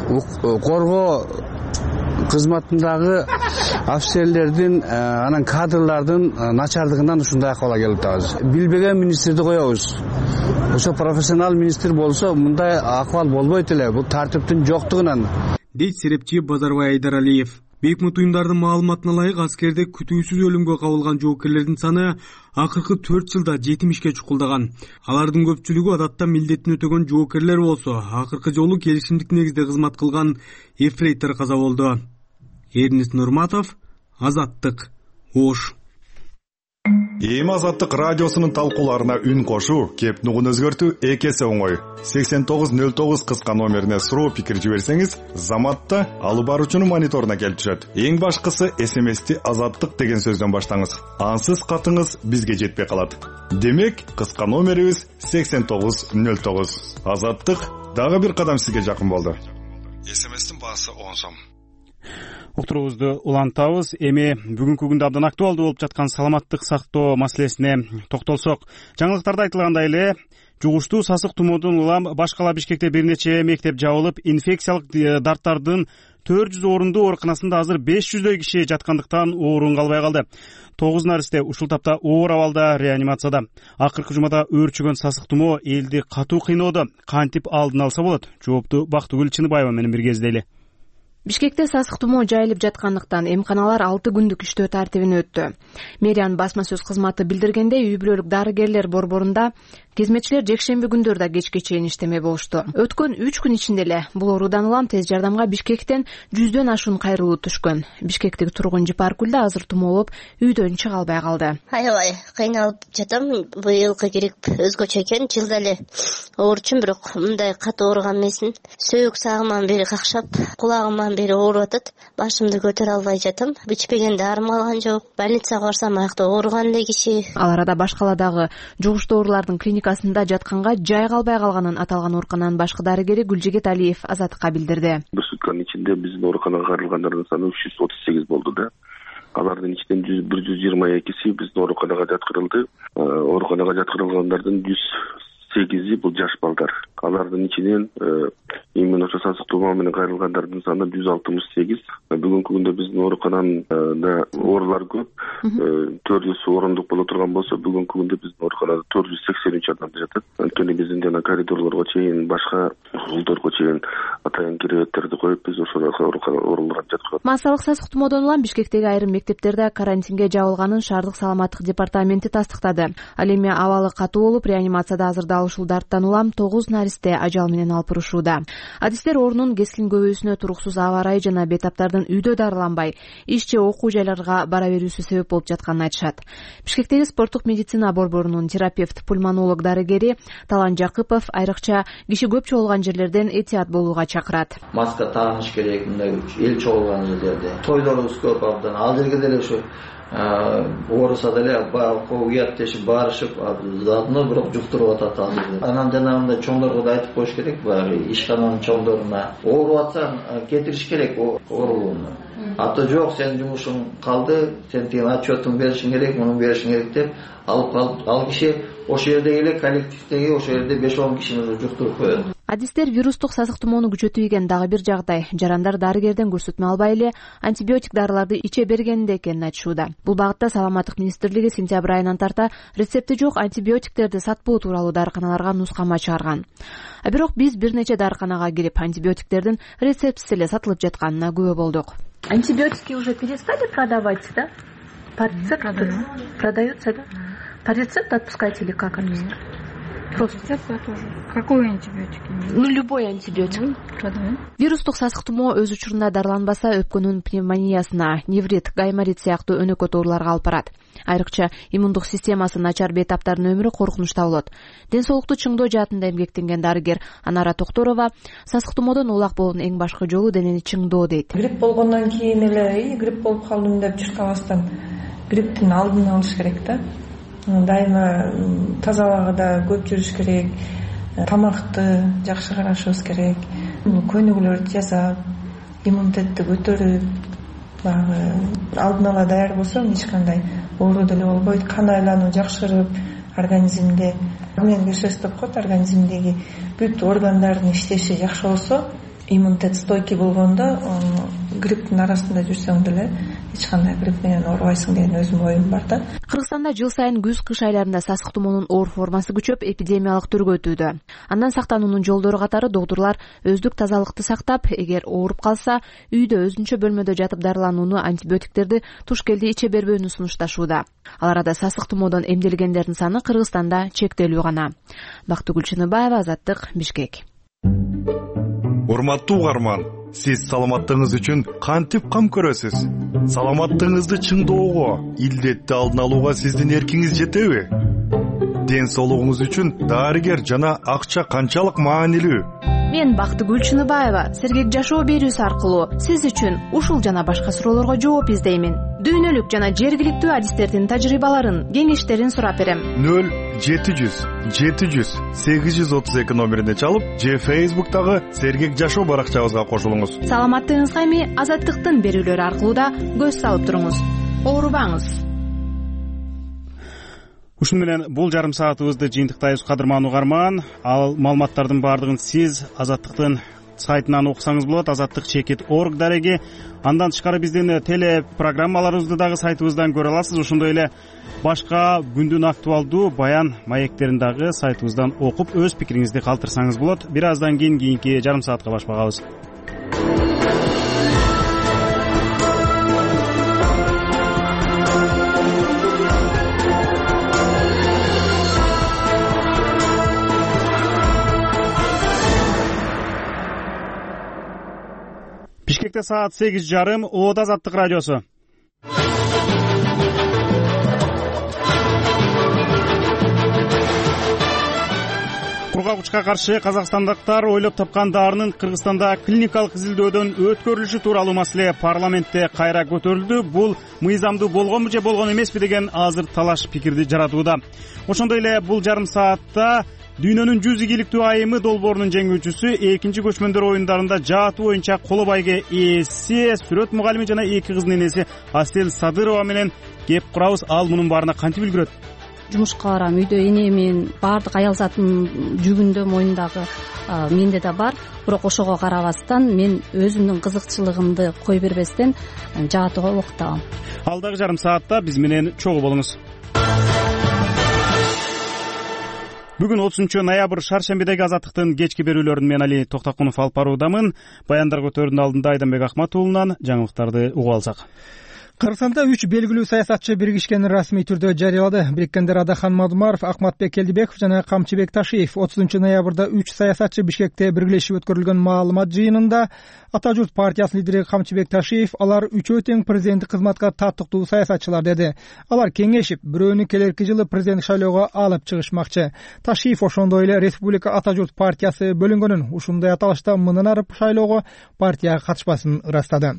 Speaker 25: коргоо кызматындагы офицерлердин анан кадрлардын начардыгынан ушундай акыбалга келип атабыз. Билбеген министрди коебуз. Ошо профессионал министр болсо мындай акыбал болбойт эле. Бул тартиптин жоктугунан.
Speaker 21: Дейт серепчи Базарбай Айдаралиев. Бейкмут уюмдардын маалыматына ылайык аскерде күтүүсүз өлүмгө кабылган жоокерлердин саны акыркы төрт жылда жетимишке чукулдаган. Алардын көпчүлүгү адатта милдетин өтөгөн жоокерлер болсо, акыркы жолу келишимдик негизде кызмат кылган ефрейтор каза болду. Эрнис Нурматов, Азаттык, Ош.
Speaker 26: Эми Азаттык радиосунун талкууларына үн кошуу, кеп нугун өзгөртүү эки эсе оңой. сексен тогуз нөл тогуз кыска номерине суроо пикир жиберсеңиз, заматта алып баруучунун мониторуна келип түшөт. Эң башкысы эс эм эсти Азаттык деген сөздөн баштаңыз. Ансыз катыңыз бизге жетпей калат. Демек, кыска номерибиз сексен тогуз нөл тогуз. Азаттык дагы бир кадам сизге жакын болду. эс эм эстин баасы он сом.
Speaker 1: Уктуруубузду улантабыз. Эми бүгүнкү күндө абдан актуалдуу болуп жаткан саламаттык сактоо маселесине токтолсок, жаңылыктарда айтылгандай эле жугуштуу сасык тумоодон улам башкала Бишкекте бир нече мектеп жабылып, инфекциялык дарттардын төрт жүз орундуу ооруканасында азыр беш жүздөй киши жаткандыктан орун калбай калды. тогуз наристе ушул тапта оор абалда реанимацияда. Акыркы жумада өөрчүгөн сасык тумоо элди катуу кыйноодо. Кантип алдын алса болот? Жоопту Бактыгүл Чыныбаева менен бирге издейли.
Speaker 20: Бишкекте сасык тумоо жайылып жаткандыктан эмканалар алты күндүк иштөө тартибине өттү. Мэриянын басма сөз кызматы билдиргендей, үй бүлөлүк дарыгерлер борборунда кызматчылар жекшемби күндөрү да кечке чейин иштемей болушту. Өткөн үч күн ичинде эле бул оорудан улам тез жардамга Бишкектен жүздөн ашуун кайрылуу түшкөн. Бишкектик тургун Жипаркүл да азыр тумоолоп үйдөн чыга албай калды.
Speaker 2: Аябай кыйналып жатам. Быйылкы грипп өзгөчө экен. Жылда эле ооручумун, бирок мындай катуу ооруган эмесмин. Сөөк сагыман бери какшап, кулагыман бери ооруп атат. Башымды көтөрө албай жатам. Ичпеген дарым алган жок. Больницага барсам аякта ооруган эле киши.
Speaker 20: Ал арада башкаладагы жугуштуу оорулардын клиникасында жатканга жай калбай калганын аталган оорукананын башкы дарыгери Гүлжигит Алиев Азаттыкка билдирди.
Speaker 3: Бир сутканын ичинде биздин ооруканага кайрылгандардын саны үч жүз отуз сегиз болду да. Алардын ичинен бир жүз жыйырма экиси биздин ооруканага жаткырылды. Ооруканага жаткырылгандардын жүз сегизи бул жаш балдар. Алардын ичинен именно ошо сасык тумоо менен кайрылгандардын саны жүз алтымыш сегиз. Бүгүнкү күндө биздин ооруканада оорулар көп. төрт жүз орундук боло турган болсо, бүгүнкү күндө биздин ооруканада төрт жүз сексен үч адам жатат. Анткени биздин жана коридорлорго чейин, башка холдорго чейин атайын киребеттерди коюп, биз ошол ооруларга жаткырат.
Speaker 20: Массалык сасык тумоодон улам Бишкектеги айрым мектептерде карантинге жабылганын Шаардык саламаттык департаменти тастыктады. Ал эми абалы катуу болуп, реанимацияда азырда ушул дарттан улам тогуз наристе ажал менен алпырышууда. Адистер оорунун кескин көбөйүүсүнө туруксуз аба ырайы жана бейтаптардын үйдө дарыланбай, иш же окуу жайларга бара берүүсү себеп болуп жатканын айтышат. Бишкектеги спорттук медицина борборунун терапевт пульмонолог дарыгери Талан Жакыпов айрыкча киши көп чогулган жерлерден этият болууга чакырат.
Speaker 5: Маска тагыныш керек, мындай эл чогулган жерлерде. Тойлорубуз көп абдан. Ал жерге деле ушу ооруса деле уят тешип барышып, заодно бирок жуктуруп атат ал жерде. Анан жанагындай чоңдорго да айтып коюш керек, баягы ишкананын чоңдоруна. Ооруп атсаң кетириш керек оорулууну. Аты жок, сен жумушуң калды, сен тиген отчетун беришиң керек, муну беришиң керек деп алып калып, ал киши ошол жерде эле коллективдеги ошол жерде беш он кишини жуктуруп коет.
Speaker 20: Адистер вирустук сасык тумоону күчөтүп ийген дагы бир жагдай. Жарандар дарыгерден көрсөтмө албай эле антибиотик дарыларды иче бергенинде экенин айтышууда. Бул багытта Саламаттык министрлиги сентябрь айынан тарта рецепти жок антибиотиктерди сатпоо тууралуу дарыканаларга нускама чыгарган. А бирок биз бир нече дарыканага кирип антибиотиктердин рецептсиз эле сатылып жатканына күбө болдук.
Speaker 6: Антибиотики уже перестали продавать, да? По рецепту продаются, да? По рецепту отпускаете или как отпускаете? Просто.
Speaker 7: Какой антибиотик?
Speaker 6: Ну, любой антибиотик.
Speaker 20: Вирустук сасык тумоо өз учурунда дарыланбаса, өпкөнүн пневмониясына, неврит, гайморит сыяктуу өнөкөт ооруларга алып барат. Айрыкча иммундук системасы начар бейтаптардын өмүрү коркунучта болот. Ден соолукту чыңдоо жаатында эмгектенген дарыгер Анара Токторова сасык тумоодон улак болуунун эң башкы жолу денени чыңдоо дейт.
Speaker 7: Грипп болгондон кийин эле, грипп болуп калдым деп чыркабастан грипптин алдын алыш керек да. Дайыма таза абагда көп жүрүш керек, тамакты жакшы карашыбыз керек, көнүгүүлөрдү жасап, иммунитетти көтөрүп, баягы алдын ала даяр болсом эч кандай оору деле болбойт. Кан айлануу жакшырып, организмде гомеостаз деп коет, организмдеги бүт органдардын иштеши жакшы болсо, иммунитет стойкий болгондо грипптин арасында жүрсөң деле эч кандай грипп менен оорубайсың деген өзүмдүн оюм бар да.
Speaker 20: Кыргызстанда жыл сайын күз-кыш айларында сасык тумоонун оор формасы күчөп, эпидемиялык түргө өтүүдө. Андан сактануунун жолдору катары доктурлар өздүк тазалыкты сактап, эгер ооруп калса, үйдө өзүнчө бөлмөдө жатып дарыланууну, антибиотиктерди туш келди иче бербөөнү сунушташууда. Ал арада сасык тумоодон эмделгендердин саны Кыргызстанда чектелүү гана. Бактыгүл Чыныбаева, Азаттык, Бишкек.
Speaker 26: Урматтуу угарман, сиз саламаттыгыңыз үчүн кантип кам көрөсүз? Саламаттыгыңызды чыңдоого, илдетти алдын алууга сиздин эркиңиз жетеби? Ден соолугуңуз үчүн дарыгер жана акча канчалык маанилүү?
Speaker 20: Мен Бактыгүл Чыныбаева сергек жашоо берүүсү аркылуу сиз үчүн ушул жана башка суроолорго жооп издеймин. Дүйнөлүк жана жергиликтүү адистердин тажрыйбаларын, кеңештерин сурап берем.
Speaker 26: нөл жети жүз жети жүз сегиз жүз отуз эки номерине чалып, же Facebook'тагы сергек жашоо баракчабызга кошулуңуз.
Speaker 20: Саламаттыгыңызга эми Азаттыктын берүүлөрү аркылуу да көз салып туруңуз. Оорубаңыз.
Speaker 1: Ушуну менен бул жарым саатыбызды жыйынтыктайбыз, кадырман угарман. Ал маалыматтардын баардыгын сиз Азаттыктын сайтынан окусаңыз болот. Азаттык чекит орг дареги. Андан тышкары биздин теле программаларыбызды дагы сайтыбыздан көрө аласыз. Ошондой эле башка күндүн актуалдуу баян маектерин дагы сайтыбыздан окуп өз пикириңизди калтырсаңыз болот. Бир аздан кийин кийинки жарым саатка башпагабыз. Бишкекте саат сегиз жарым. Оот Азаттык радиосу. Кургагычка каршы казакстандыктар ойлоп тапкан дарынын Кыргызстанда клиникалык изилдөөдөн өткөрүлүшү тууралуу маселе парламентте кайра көтөрүлдү. Бул мыйзамдуу болгонбу же болгон эмеспи деген азыр талаш пикирди жаратууда. Ошондой эле бул жарым саатта дүйнөнүн жүз ийгиликтүү айымы долбоорунун жеңүүчүсү экинчи көчмөндөр оюндарында жаатуу боюнча коло байге ээси сүрөт мугалими жана эки кыздын энеси Асель Садырова менен кеп курабыз. Ал мунун баарына кантип үлгүрөт?
Speaker 4: Жумушка барам, үйдө энемин, баардык аял затынын жүгүндө мойнундагы менде да бар. Бирок ошого карабастан мен өзүмдүн кызыкчылыгымды кой бербестен жаатууга уктабам.
Speaker 1: Алдагы жарым саатта биз менен чогуу болуңуз. Бүгүн отузунчу ноябрь шаршембидеги Азаттыктын кечки берүүлөрүн мен Али Токтокунов алып баруудамын. Баяндар көтөрүүнүн алдында Айданбек Ахматуулунан жаңылыктарды угуп алсак.
Speaker 8: Кыргызстанда үч белгилүү саясатчы биригишкенин расмий түрдө жарыялады. Бириккендер Адахан Мадумаров, Акматбек Келдибеков жана Камчыбек Ташиев. отузунчу ноябрда үч саясатчы Бишкекте биргелешип өткөрүлгөн маалымат жыйынында Ата журт партиясынын лидери Камчыбек Ташиев алар үчөө тең президенттик кызматка таттыктуу саясатчылар деди. Алар кеңешип, бирөөнү келерки жылы президенттик шайлоого алып чыгышмакчы. Ташиев ошондой эле Республика Ата журт партиясы бөлүнгөнүн, ушундай аталышта мындан ары шайлоого партияга катышпасын ырастады.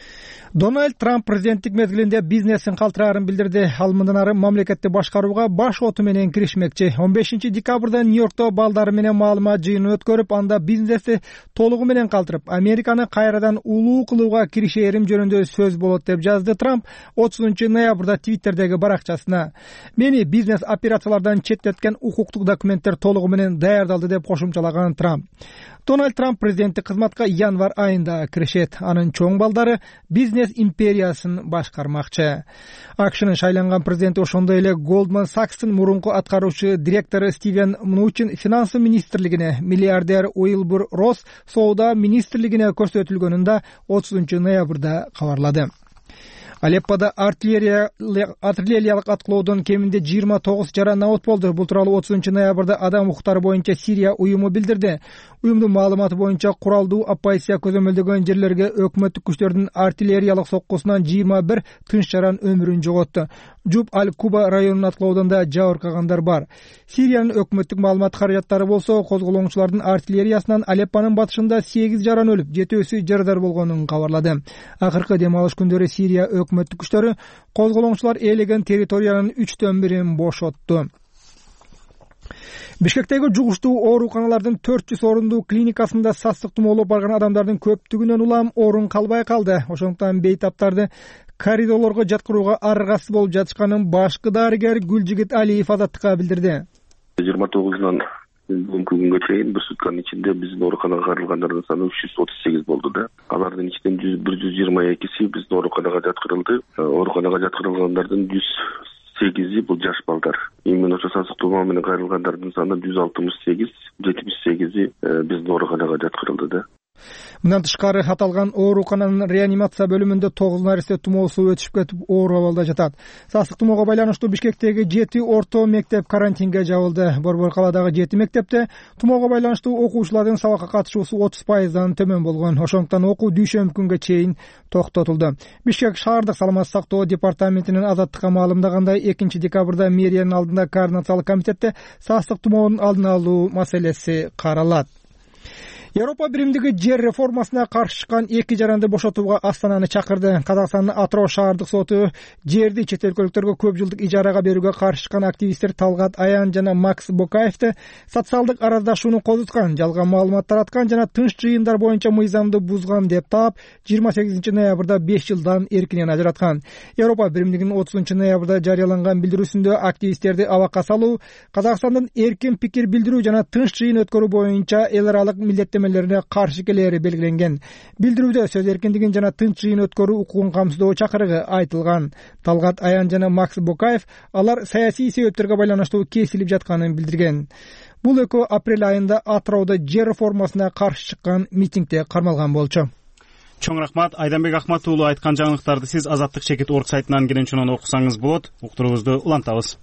Speaker 8: Дональд Трамп президенттик мезгилинде бизнесин калтыраарын билдирди. Ал мындан ары мамлекетти башкарууга баш оту менен киришмекчи. он бешинчи декабрда Нью-Йоркто балдары менен маалымат жыйынын өткөрүп, анда бизнести толугу менен калтырып, Американы кайрадан улуу кылууга киришээрим жөнүндө сөз болот деп жазды Трамп отузунчу ноябрда Твиттердеги баракчасына. Мени бизнес операциялардан четтеткен укуктук документтер толугу менен даярдалды деп кошумчалаган Трамп. Дональд Трамп президенттик кызматка январь айында киришет. Анын чоң балдары бизнес империясын башкармакчы. АКШнын шайланган президенти ошондой эле Goldman Sachs'тын мурунку аткаруучу директору Стивен Мнучин финансы министрлигине, миллиардер Уилбур Росс соода министрлигине көрсөтүлгөнүн отузунчу ноябрда кабарлады. Алеппода артиллериялык аткылоодон кеминде жыйырма тогуз жаранабат болду. Бул тууралуу отузунчу ноябрда Адам укуктары боюнча Сирия уюму билдирди. Уюмдун маалыматы боюнча куралдуу оппозиция көзөмөлдөгөн жерлерге өкмөттүк күчтөрдүн артиллериялык соккусунан жыйырма бир тынч жаран өмүрүн жоготту. Жуб аль-Куба районунун аткылоодон жабыркагандар бар. Сириянын өкмөттүк маалымат каражаттары болсо, козголоңчулардын артиллериясынан Алеппонун батышында сегиз жаран өлүп, жетөөсү жарадар болгонун кабарлады. Акыркы дем алыш күндөрү Сирия өкмөттүк күчтөрү козголоңчулар ээлеген территориянын үчтөн бирин бошотту. Бишкектеги жугуштуу ооруканалардын төрт жүз орундуу клиникасында састык тумоолоп барган адамдардын көптүгүнөн улам орун калбай калды. Ошондуктан бейтаптарды коридорлорго жаткырууга аргасыз болуп жатышканын башкы дарыгер Гүлжигит Алиев Азаттыкка билдирди.
Speaker 3: жыйырма тогузунан бүгүнкү күнгө чейин бир сутканын ичинде биздин ооруканага кайрылгандардын саны үч жүз отуз сегиз болду да. Алардын ичинен бир жүз жыйырма экиси биздин ооруканага жаткырылды. Ооруканага жаткырылгандардын жүз сегизи бул жаш балдар. Именно ошо сасык тумоо менен кайрылгандардын саны жүз алтымыш сегиз, жетимиш сегизи биздин ооруканага жаткырылды да.
Speaker 8: Мындан тышкары аталган оорукананын реанимация бөлүмүндө тогуз наристе тумоосу өтүшүп кетип, оор абалда жатат. Сасык тумоого байланыштуу Бишкектеги жети орто мектеп карантинге жабылды. Борбор калаадагы жети мектепте тумоого байланыштуу окуучулардын сабакка катышуусу отуз пайыздан төмөн болгон. Ошондуктан окуу дүйшөмбү күнгө чейин токтотулду. Бишкек шаардык саламаттык сактоо департаментинин Азаттыкка маалымдагандай, экинчи декабрда мэриянын алдында координациялык комитетте сасык тумоонун алдын алуу маселеси каралат. Европа биримдиги жер реформасына каршы чыккан эки жаранды бошотууга Астананы чакырды. Казакстандын Атыроо шаардык соту жерди чет өлкөлүктөргө көп жылдык ижарага берүүгө каршы чыккан активисттер Талгат Аян жана Макс Бокаевди социалдык араздашууну козуткан, жалган маалымат тараткан жана тынч жыйындар боюнча мыйзамды бузган деп таап, жыйырма сегизинчи ноябрда беш жылдан эркинен ажыраткан. Европа биримдигинин отузунчу ноябрда жарыяланган билдирүүсүндө активисттерди абакка салуу, Казакстандын эркин пикир билдирүү жана тынч жыйын өткөрүү боюнча эл аралык милдеттенме ишемелерине каршы келери белгиленген. Билдирүүдө сөз эркиндигин жана тынч жыйын өткөрүү укугун камсыздоо чакырыгы айтылган. Талгат Аян жана Макс Бокаев алар саясий себептерге байланыштуу кесилип жатканын билдирген. Бул экөө апрель айында Атырауда жер реформасына каршы чыккан митингде кармалган болчу.
Speaker 1: Чоң рахмат. Айданбек Ахмат уулу айткан жаңылыктарды сиз Азаттык чекит орг сайтынан киренчен окусаңыз болот. Уктуруубузду улантабыз.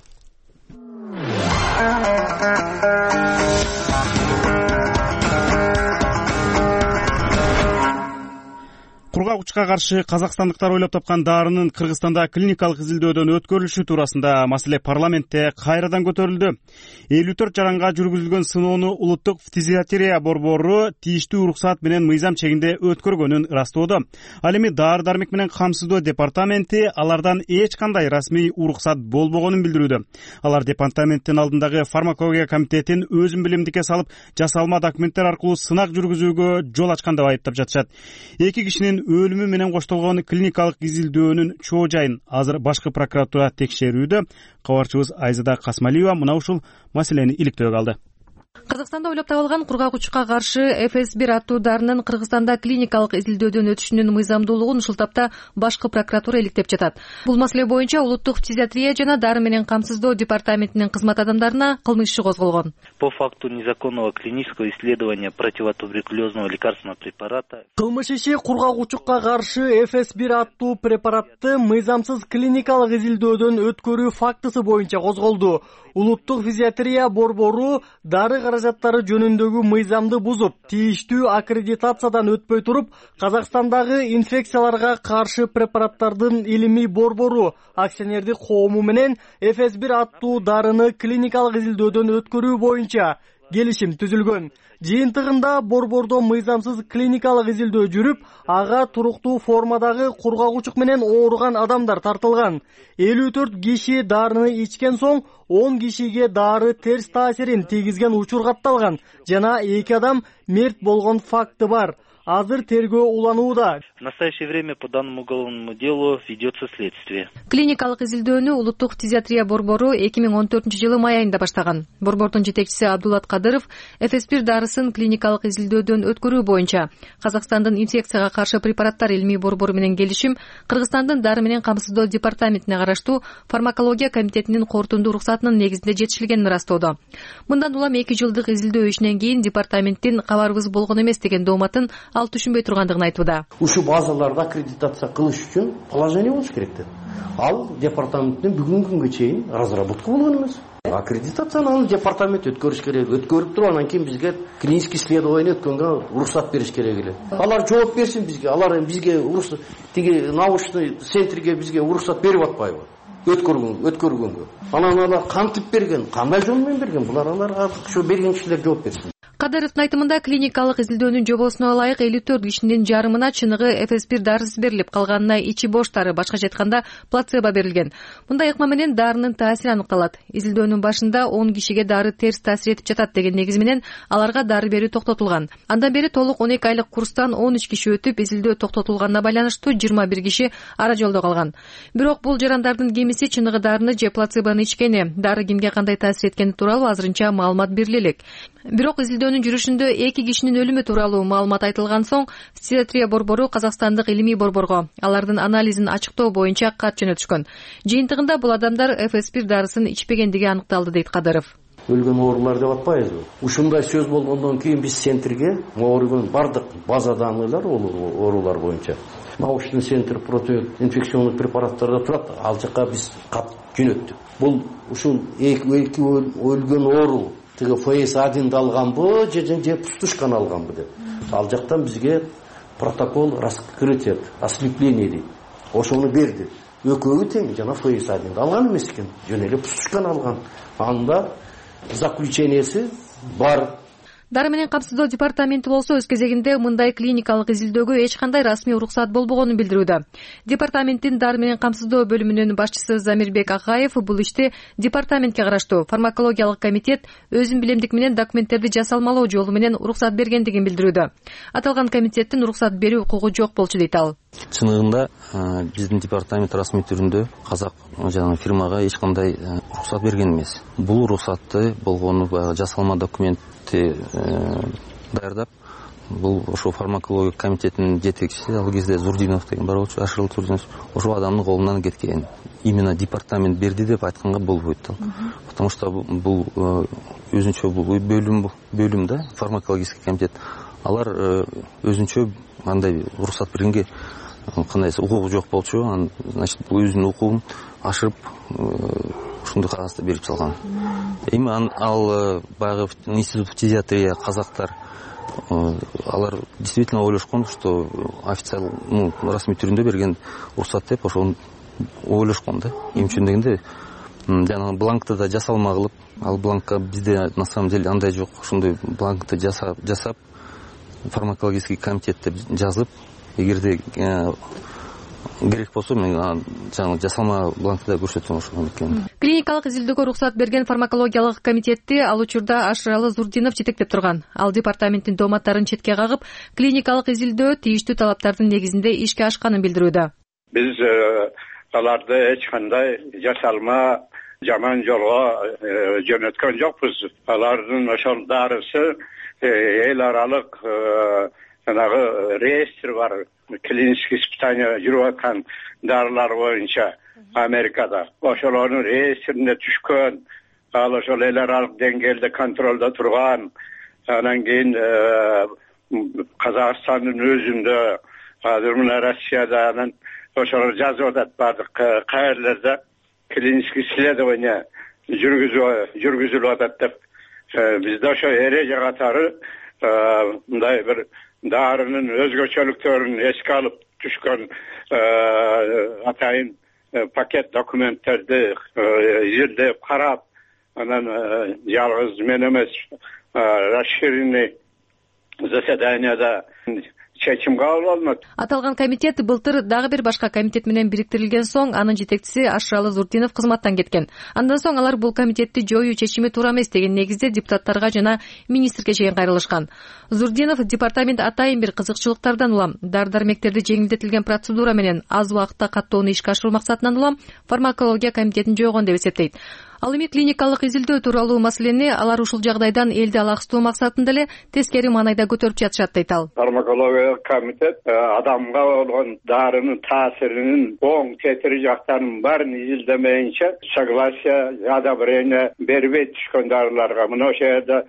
Speaker 1: Кургак учка каршы казакстандыктар ойлоп тапкан дарынын Кыргызстанда клиникалык изилдөөдөн өткөрүлүшү туурасында маселе парламентте кайрадан көтөрүлдү. элүү төрт жаранга жүргүзүлгөн сыноону улуттук фтизиатрия борбору тийиштүү уруксат менен мыйзам чегинде өткөргөнүн ырастоодо. Ал эми дары дармек менен камсыздоо департаменти алардан эч кандай расмий уруксат болбогонун билдирүүдө. Алар департаменттин алдындагы фармакология комитетин өзүн билимдикке салып, жасалма документтер аркылуу сынак жүргүзүүгө жол ачкан деп айыптап жатышат. Эки кишинин өлүмү менен коштолгон клиникалык изилдөөнүн чоо жайын азыр башкы прокуратура текшерүүдө. Кабарчыбыз Айзада Касмалиева мына ушул маселени иликтөөгө алды.
Speaker 9: Казакстанда ойлоп табылган кургак учукка каршы эф эс бир аттуу дарынын Кыргызстанда клиникалык изилдөөдөн өтүшүнүн мыйзамдуулугун ушул тапта башкы прокуратура иликтеп жатат. Бул маселе боюнча улуттук фтизиатрия жана дары менен камсыздоо департаментинин кызмат адамдарына кылмыш иши козголгон.
Speaker 10: По факту незаконного клинического исследования противотуберкулезного лекарственного препарата.
Speaker 11: Кылмыш иши кургак учукка каршы эф эс бир аттуу препаратты мыйзамсыз клиникалык изилдөөдөн өткөрүү фактысы боюнча козголду. Улуттук фтизиатрия борбору дары каражаттары жөнүндөгү мыйзамды бузуп, тийиштүү аккредитациядан өтпөй туруп, Казакстандагы инфекцияларга каршы препараттардын илимий борбору акционердик коому менен эф эс бир аттуу дарыны клиникалык изилдөөдөн өткөрүү боюнча келишим түзүлгөн. Жыйынтыгында борбордо мыйзамсыз клиникалык изилдөө жүрүп, ага туруктуу формадагы кургак учук менен ооруган адамдар тартылган. элүү төрт киши дарыны ичкен соң он кишиге дары терс таасирин тийгизген учур катталган жана эки адам мерт болгон факты бар. Азыр тергөө уланууда.
Speaker 10: В настоящее время по данному уголовному делу ведется следствие.
Speaker 9: Клиникалык изилдөөнү улуттук фтизиатрия борбору эки миң он төртүнчү жылы май айында баштаган. Борбордун жетекчиси Абдулат Кадыров эф эс бир дарысын клиникалык изилдөөдөн өткөрүү боюнча Казакстандын инфекцияга каршы препараттар илимий борбору менен келишим Кыргызстандын дары менен камсыздоо департаментине караштуу фармакология комитетинин корутундуу уруксатынын негизинде жетишилгенин ырастоодо. Мындан улам эки жылдык изилдөө ишинен кийин департаменттин кабарыбыз болгон эмес деген дооматын ал түшүнбөй тургандыгын айтууда.
Speaker 12: Ушу базаларда аккредитация кылыш үчүн положение болуш керек да. Ал департаменттин бүгүнкү күнгө чейин разработка болгон эмес. Аккредитацияны аны департамент өткөрүш керек. Өткөрүп туруп анан кийин бизге клиникалык исследование өткөнгө уруксат бериш керек эле. Алар жооп берсин бизге. Алар бизге уруксат тиги научный центрге бизге уруксат берип атпайбы? Өткөргөнгө, өткөргөнгө. Анан алар кантип берген, кандай жол менен берген? Булар аларга ошо берген кишилер жооп берсин.
Speaker 9: Кадыровдун айтымында клиникалык изилдөөнүн жобосуна ылайык элүү төрт кишинин жарымына чыныгы эф эс бир дарысы берилип, калганына ичи боштары, башкача айтканда плацебо берилген. Мындай ыкма менен дарынын таасири аныкталат. Изилдөөнүн башында он кишиге дары терс таасир этип жатат деген негиз менен аларга дары берүү токтотулган. Андан бери толук он эки айлык курстан он үч киши өтүп, изилдөө токтотулганына байланыштуу жыйырма бир киши ара жолдо калган. Бирок бул жарандардын кемиси чыныгы дарыны же плацебону ичкени, дары кимге кандай таасир эткени тууралуу азырынча маалымат бериле элек. Бирок изилдөөнүн жүрүшүндө эки кишинин өлүмү тууралуу маалымат айтылган соң, фтизиатрия борбору Казакстандык илимий борборго алардын анализин ачыктоо боюнча кат жөнөтүшкөн. Жыйынтыгында бул адамдар эф эс бир дарысын ичпегендиги аныкталды, дейт Кадыров.
Speaker 12: Өлгөн оорулар деп атпайбызбы? Ушундай сөз болгондон кийин биз центрге ооруган бардык база данныйлар оорулар боюнча научный центр противоинфекционный препараттарда турат. Ал жака биз кат жөнөттүк. Бул ушул эки өлгөн оору тиги эф эс один алганбы же же пустушканы алганбы деп. Ал жактан бизге протокол раскрытия, ослепление дейт. Ошону берди. Экөөбү тең жана эф эс один алган эмес экен. Жөн эле пустушканы алган. Анда заключениеси бар.
Speaker 9: Дары менен камсыздоо департаменти болсо өз кезегинде мындай клиникалык изилдөөгө эч кандай расмий уруксат болбогонун билдирүүдө. Департаменттин дары менен камсыздоо бөлүмүнүн башчысы Замирбек Акаев бул ишти департаментке караштуу фармакологиялык комитет өзүн билемдик менен документтерди жасалмалоо жолу менен уруксат бергендигин билдирүүдө. Аталган комитеттин уруксат берүү укугу жок болчу, дейт ал.
Speaker 13: Чыныгында биздин департамент расмий түрүндө казак жана фирмага эч кандай уруксат берген эмес. Бул уруксатты болгону жасалма документти даярдап, бул ошо фармакология комитетинин жетекчиси ал кезде Зурдинов деген бар болчу, Ашырыл Зурдинов. Ошол адамдын колунан кеткен. Именно департамент берди деп айтканга болбойт ал. Потому что бул өзүнчө бул бөлүм бөлүм да, фармакологический комитет. Алар өзүнчө андай уруксат бергенге кандай укугу жок болчу. Значит, бул өзүнүн укугун ашырып ушундой кагазды берип салган. Эми ал баягы институт педиатрия казактар алар действительно ойлошкон, что официал, ну, расмий түрүндө берген уруксат деп ошону ойлошкон да. Эми үчүн дегенде жана бланкты да жасалма кылып, ал бланкка бизде на самом деле андай жок. Ошондой бланкты жасап, жасап фармакологический комитет деп жазып, эгерде керек болсо мен жаңы жасалма бланкты да көрсөтөм ошону экен.
Speaker 9: Клиникалык изилдөөгө уруксат берген фармакологиялык комитетти ал учурда Ашыралы Зурдинов жетектеп турган. Ал департаменттин дооматтарын четке кагып, клиникалык изилдөө тийиштүү талаптардын негизинде ишке ашканын билдирүүдө.
Speaker 14: Биз аларды эч кандай жасалма жаман жолго жөнөткөн жокпуз. Алардын ошол дарысы эл аралык жанагы реестр бар, клинический испытания жүрүп аткан дарылар боюнча Америкада. Ошолордун реестрине түшкөн, ал ошол эл аралык деңгээлде контролдо турган. Анан кийин Казакстандын өзүндө, азыр мына Россияда анан ошолор жазып атат бардык каерлерде клинический исследование жүргүзүлүп атат деп. Бизде ошо эреже катары мындай бир дарынын өзгөчөлүктөрүн эске алып түшкөн атайын пакет документтерди изилдеп карап, анан жалгыз мен эмес, расширенный заседанияда чечим кабыл алынат.
Speaker 9: Аталган комитет былтыр дагы бир башка комитет менен бириктирилген соң анын жетекчиси Ашыралы Зурдинов кызматтан кеткен. Андан соң алар бул комитетти жоюу чечими туура эмес деген негизде депутаттарга жана министрге чейин кайрылышкан. Зурдинов департамент атайын бир кызыкчылыктардан улам дары-дармектерди жеңилдетилген процедура менен аз убакытта каттоону ишке ашыруу максатынан улам фармакология комитетин жойгон деп эсептейт. Ал эми клиникалык изилдөө тууралуу маселени алар ушул жагдайдан элди алаксытуу максатында эле тескери маанайда көтөрүп жатышат дейт ал.
Speaker 14: Фармакология комитет адамга болгон дарынын таасиринин оң тетири жактарынын баарын изилдемейинче согласие, одобрение бербей түшкөн дарыларга. Мына ошол жерде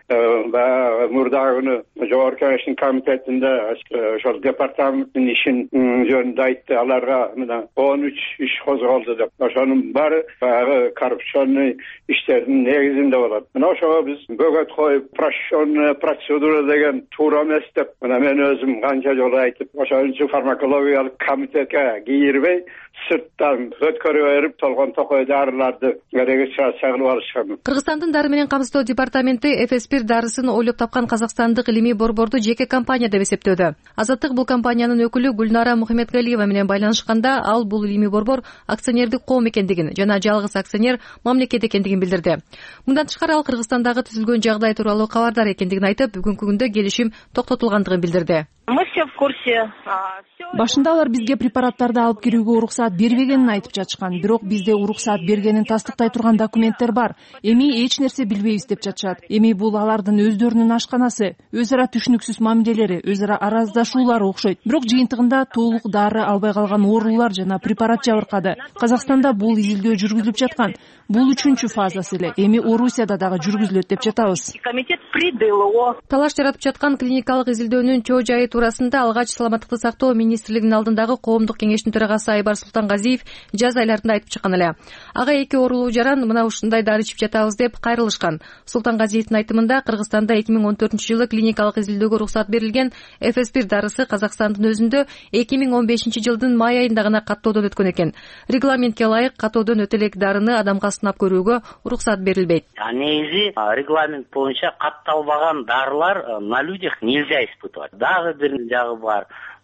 Speaker 14: мурдагы жогорку кеңештин комитетинде ошол департаменттин ишин жөнүндө айтты. Аларга мына он үч иш козголду деп. Ошонун баары баягы коррупционный иштердин негизинде болот. Мына ошого биз бөгөт коюп, упрощенная процедура деген туура эмес деп, мына мен өзүм канча жолу айтып, ошон үчүн фармакологиялык комитетке кийирбей, сырттан өткөрүп берип, толгон токой дарыларды регистрация кылып алышкан.
Speaker 9: Кыргызстандын дары менен камсыздоо департаменти Эфеспир дарысын ойлоп тапкан казакстандык илимий борборду жеке компания деп эсептөөдө. Азаттык бул компаниянын өкүлү Гүлнара Мухаммедгалиева менен байланышканда ал бул илимий борбор акционердик коом экендигин жана жалгыз акционер мамлекет экендигин билдирди. Мындан тышкары ал Кыргызстандагы түзүлгөн жагдай тууралуу кабардар экендигин айтып, бүгүнкү күндө келишим токтотулгандыгын билдирди.
Speaker 15: Мы все в курсе.
Speaker 16: Башында алар бизге препараттарды алып кирүүгө уруксаат бербегенин айтып жатышкан. Бирок бизде уруксаат бергенин тастыктай турган документтер бар. Эми эч нерсе билбейбиз деп жатышат. Эми бул алардын өздөрүнүн ашканасы, өз ара түшүнүксүз мамилелери, өз ара араздашуулары окшойт. Бирок жыйынтыгында толук дары албай калган оорулар жана препарат жабыркады. Казакстанда бул изилдөө жүргүзүлүп жаткан. Бул үчүнчү фазасы эле. Эми Орусияда дагы жүргүзүлөт деп жатабыз.
Speaker 15: Комитет придыл его.
Speaker 9: Талаш жаратып жаткан клиникалык изилдөөнүн чоо жайы туурасында алгач саламаттыкты сактоо министрлигинин алдындагы коомдук кеңештин төрагасы Айбар Султангазиев жаз айларында айтып чыккан эле. Ага эки оорулуу жаран мына ушундай дары ичип жатабыз деп кайрылышкан. Султангазиевдин айтымында Кыргызстанда эки миң он төртүнчү жылы клиникалык изилдөөгө уруксат берилген Эфеспир дарысы Казакстандын өзүндө эки миң он бешинчи жылдын май айында гана каттоодон өткөн экен. Регламентке ылайык каттоодон өтө элек дарыны адамга сынап көрүүгө уруксат берилбейт.
Speaker 15: Негизи регламент боюнча катталбаган дарылар на людях нельзя испытывать. Дагы бир жагы бар.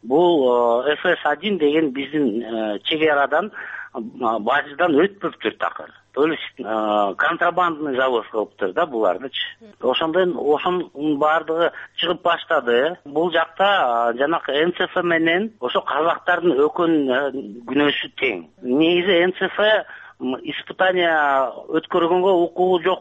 Speaker 15: Бул эф эс один деген биздин чегарадан бажыдан өтпөптүр такыр. То есть контрабандный завоз кылыптыр да булардычы. Ошондон ошонун баардыгы чыгып баштады. Бул жакта жанакы эн цэ эф менен ошо казактардын өкөн күнөөсү тең. Негизи эн цэ эф испытания өткөргөнгө укугу жок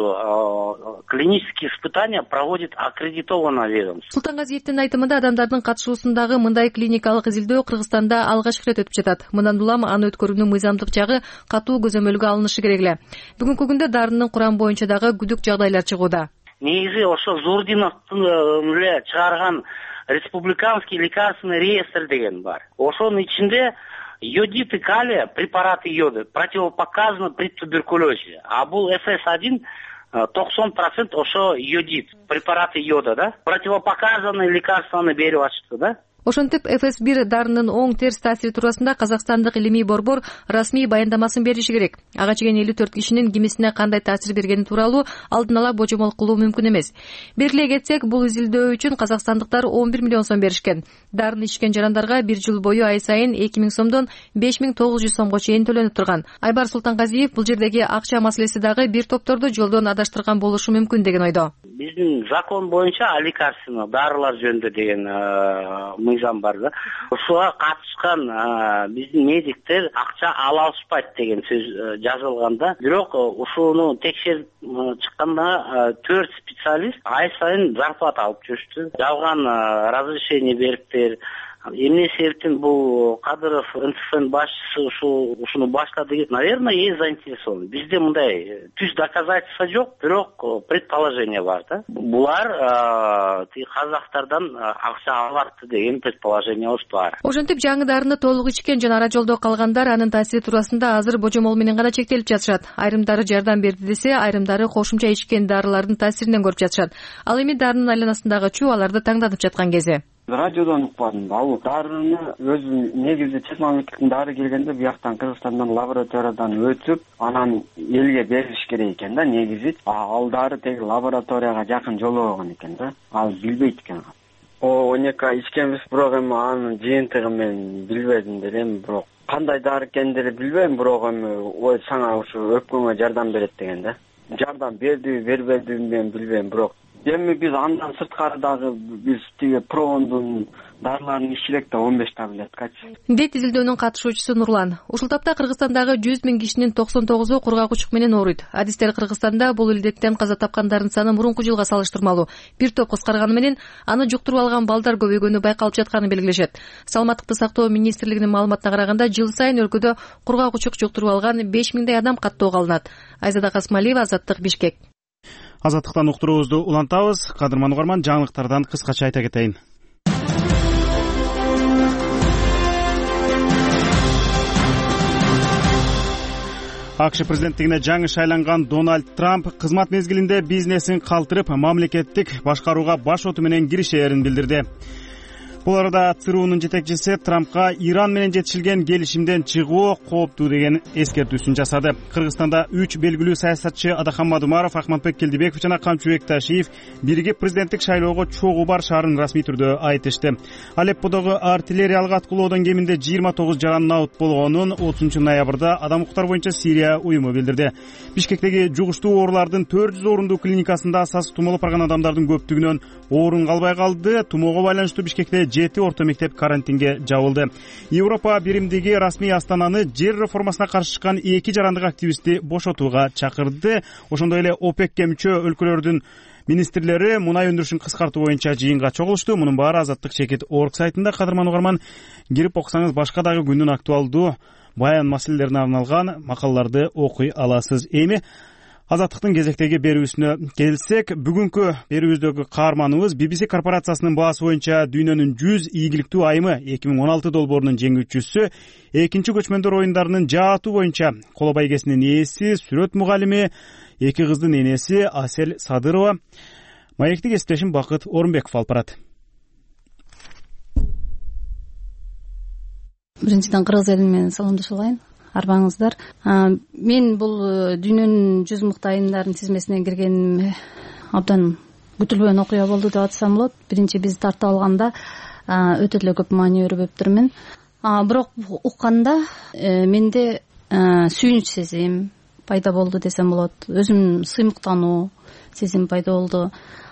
Speaker 15: болчу. Клинические испытания проводит аккредитованное ведомство.
Speaker 9: Султангазиевдин айтымында адамдардын катышуусундагы мындай клиникалык изилдөө Кыргызстанда алгачкы ирет өтүп жатат. Мындан улам аны өткөрүүнүн мыйзамдык жагы катуу көзөмөлгө алынышы керек эле. Бүгүнкү күндө дарынын курамы боюнча дагы күдүк жагдайлар чыгууда.
Speaker 15: Негизи ошо Зурдиновдун эле чыгарган республиканский лекарственный реестр деген бар. Ошонун ичинде йодид и калия, препараты йода, противопоказаны при туберкулезе. А бул эф эс один токсон процент ошо йодид, препараты йода, да? Противопоказаны лекарстваны берип атышты, да?
Speaker 9: Ошентип эф эс бир дарынын оң терс таасири туурасында Казакстандык илимий борбор расмий баяндамасын бериши керек. Ага чейин элүү төрт кишинин кимисине кандай таасир бергени тууралуу алдын ала божомол кылуу мүмкүн эмес. Белгилей кетсек, бул изилдөө үчүн казакстандыктар он бир миллион сом беришкен. Дарын ичкен жарандарга бир жыл бою ай сайын эки миң сомдон беш миң тогуз жүз сомго чейин төлөнүп турган. Айбар Султангазиев бул жердеги акча маселеси дагы бир топторду жолдон адаштырган болушу мүмкүн деген ойдо.
Speaker 15: Биздин закон боюнча лекарственный дарылар жөнүндө деген мыйзам бар да. Ушуга катышкан биздин медиктер акча ала алышпайт деген сөз жазылганда, бирок ушуну текшерип чыкканда төрт специалист ай сайын зарплата алып жүрүштү. Жалган разрешение бериптир. Эмне себептен бул Кадыров эн эф эн башчысы ушул ушуну баштады? Наверное, есть заинтересован. Бизде мындай түз доказательства жок, бирок предположение бар да. Булар казактардан акча алатты деген предположениябыз бар.
Speaker 9: Ошентип жаңы дарыны толук ичкен жана ара жолдо калгандар анын таасири туурасында азыр божомол менен гана чектелип жатышат. Айрымдары жардам берди десе, айрымдары кошумча ичкен дарылардын таасиринен көрүп жатышат. Ал эми дарынын айланасындагы чуу аларды таңдатып жаткан кези.
Speaker 17: Радиодон укпадым. Ал дарыны өзү негизи чет мамлекеттин дары келгенде бияктан Кыргызстандан лабораториядан өтүп, анан элге бериш керек экен да негизи. Ал дары теги лабораторияга жакын жолобогон экен да. Ал билбейт экен. О, он эки ай ичкенбиз, бирок эми анын жыйынтыгын мен билбедим делем, бирок кандай дары экендигин билбейм, бирок эми ой сага ушу өпкөнгө жардам берет деген да. Жардам берди, бербедими мен билбейм, бирок эми биз андан сырткары дагы биз тиги Промондун дарыларын ичсек да он беш таблеткачы.
Speaker 9: Дейт изилдөөнүн катышуучусу Нурлан. Ушул тапта Кыргызстандагы жүз миң кишинин токсон тогузу кургак учук менен ооруйт. Адистер Кыргызстанда бул илдеттен каза тапкандардын саны мурунку жылга салыштырмалуу бир топ кыскарганы менен аны жуктуруп алган балдар көбөйгөнү байкалып жатканын белгилешет. Саламаттыкты сактоо министрлигинин маалыматына караганда, жыл сайын өлкөдө кургак учук жуктуруп алган беш миңдей адам каттоого алынат. Айзада Касмалиева, Азаттык, Бишкек.
Speaker 1: Азаттыктан уктуруубузду улантабыз. Кадырман угарман, жаңылыктардан кыскача айта кетейин. АКШ президенттигине жаңы шайланган Дональд Трамп кызмат мезгилинде бизнесин калтырып, мамлекеттик башкарууга баш оту менен киришээрин билдирди. Бул арада ЦРУнун жетекчиси Трампка Иран менен жетишилген келишимден чыгуу кооптуу деген эскертүүсүн жасады. Кыргызстанда үч белгилүү саясатчы Адахан Мадумаров, Акматбек Келдибеков жана Камчыбек Ташиев биригип президенттик шайлоого чогуу барышаарын расмий түрдө айтышты. Алепподогу артиллериялык аткылоодон кеминде жыйырма тогуз жаран наут болгонун отузунчу ноябрда Адам укуктар боюнча Сирия уюму билдирди. Бишкектеги жугуштуу оорулардын төрт жүз орундуу клиникасында асасы тумоолуп барган адамдардын көптүгүнөн орун калбай калды. Тумоого байланыштуу Бишкекте жети орто мектеп карантинге жабылды. Европа биримдиги расмий Астананы жер реформасына каршы чыккан эки жарандык активистти бошотууга чакырды. Ошондой эле ОПЕКке мүчө өлкөлөрдүн министрлери мунай өндүрүшүн кыскартуу боюнча жыйынга чогулушту. Мунун баары Азаттык чекит орг сайтында. Кадырман угарман, кирип окусаңыз башка дагы күндүн актуалдуу баян маселелерине арналган макалаларды окуй аласыз. Эми Азаттыктын кезектеги берүүсүнө келсек, бүгүнкү берүүбүздөгү каарманыбыз би би си корпорациясынын баасы боюнча дүйнөнүн жүз ийгиликтүү айымы эки миң он алты долбоорунун жеңүүчүсү, экинчи көчмөндөр оюндарынын жаатуу боюнча коло байгесинин ээси, сүрөт мугалими, эки кыздын энеси Асель Садырова. Маекти кесиптешим Бакыт Орунбеков алып барат.
Speaker 4: Биринчиден кыргыз эли менен саламдашалайын. Арбаңыздар. Мен бул дүйнөнүн жүз мыкты айымдарын тизмесине киргениме абдан күтүлбөгөн окуя болду деп айтсам болот. Биринчи биз тартып алганда өтө эле көп маани өрүп-өптүрмүн. Бирок укканда менде сүйүнүч сезим пайда болду десем болот. Өзүм сыймыктануу сезим пайда болду.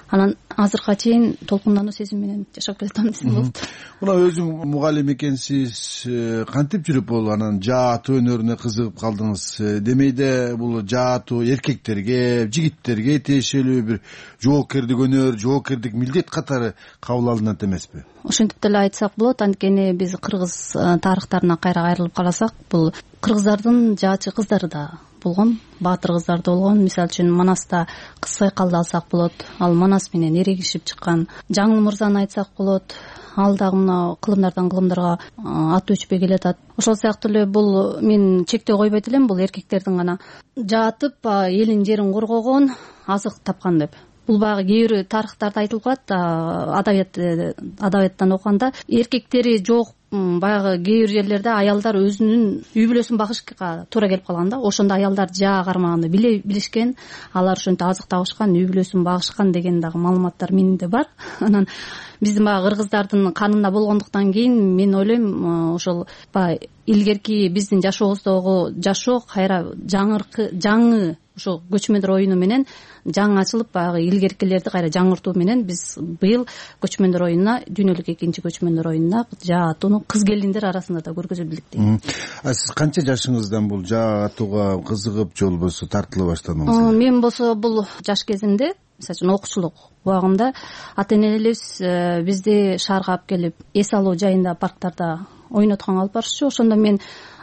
Speaker 4: анан азыркыга чейин толкундануу сезими менен жашап келатам десем болот.
Speaker 18: Мына өзүң мугалим экенсиз, кантип жүрүп бул анан жаатуу өнөрүнө кызыгып калдыңыз? Демейде бул жаатуу эркектерге, жигиттерге тиешелүү бир жоопкердик өнөр, жоопкердик милдет катары кабыл алынат эмеспи?
Speaker 4: Ошентип деле айтсак болот. Анткени биз кыргыз тарыхтарына кайра кайрылып карасак, бул кыргыздардын жаачы кыздары да болгон, баатыр кыздар да болгон. Мисалы үчүн Манаста Кыз Сайкалды алсак болот. Ал Манас менен эрегишип чыккан. Жаңыл мырзаны айтсак болот. Ал дагы мына кылымдардан кылымдарга аты өчпөй келатат. Ошол сыяктуу эле бул мен чектөө койбойт элем, бул эркектердин гана жаатып элин жерин коргогон, азык тапкан деп. Бул баягы кээ бир тарыхтарда айтылып калат, адабият адабияттан окуганда эркектери жок баягы кээ бир жерлерде аялдар өзүнүн үй бүлөсүн багышка туура келип калган да. Ошондо аялдар жаа кармаганды билишкен, алар ошентип азык табышкан, үй бүлөсүн багышкан деген дагы маалыматтар менде бар. Анан биздин баягы кыргыздардын канында болгондуктан кийин мен ойлойм, ошол баягы илгерки биздин жашообуздогу жашоо кайра жаңыркы жаңы ошо көчмөндөр оюну менен жаңы ачылып, баягы илгеркилерди кайра жаңыртуу менен биз быйыл көчмөндөр оюнуна, дүйнөлүк экинчи көчмөндөр оюнуна жаатууну кыз келиндер арасында да көргөзө билдик дейм.
Speaker 18: А сиз канча жашыңыздан бул жаатууга кызыгып же болбосо тартыла баштадыңыз?
Speaker 4: Мен болсо бул жаш кезимде, мисалы үчүн окуучулук убагымда ата энелерибиз бизди шаарга алып келип, эс алуу жайында парктарда ойнотконго алып барышчу. Ошондо мен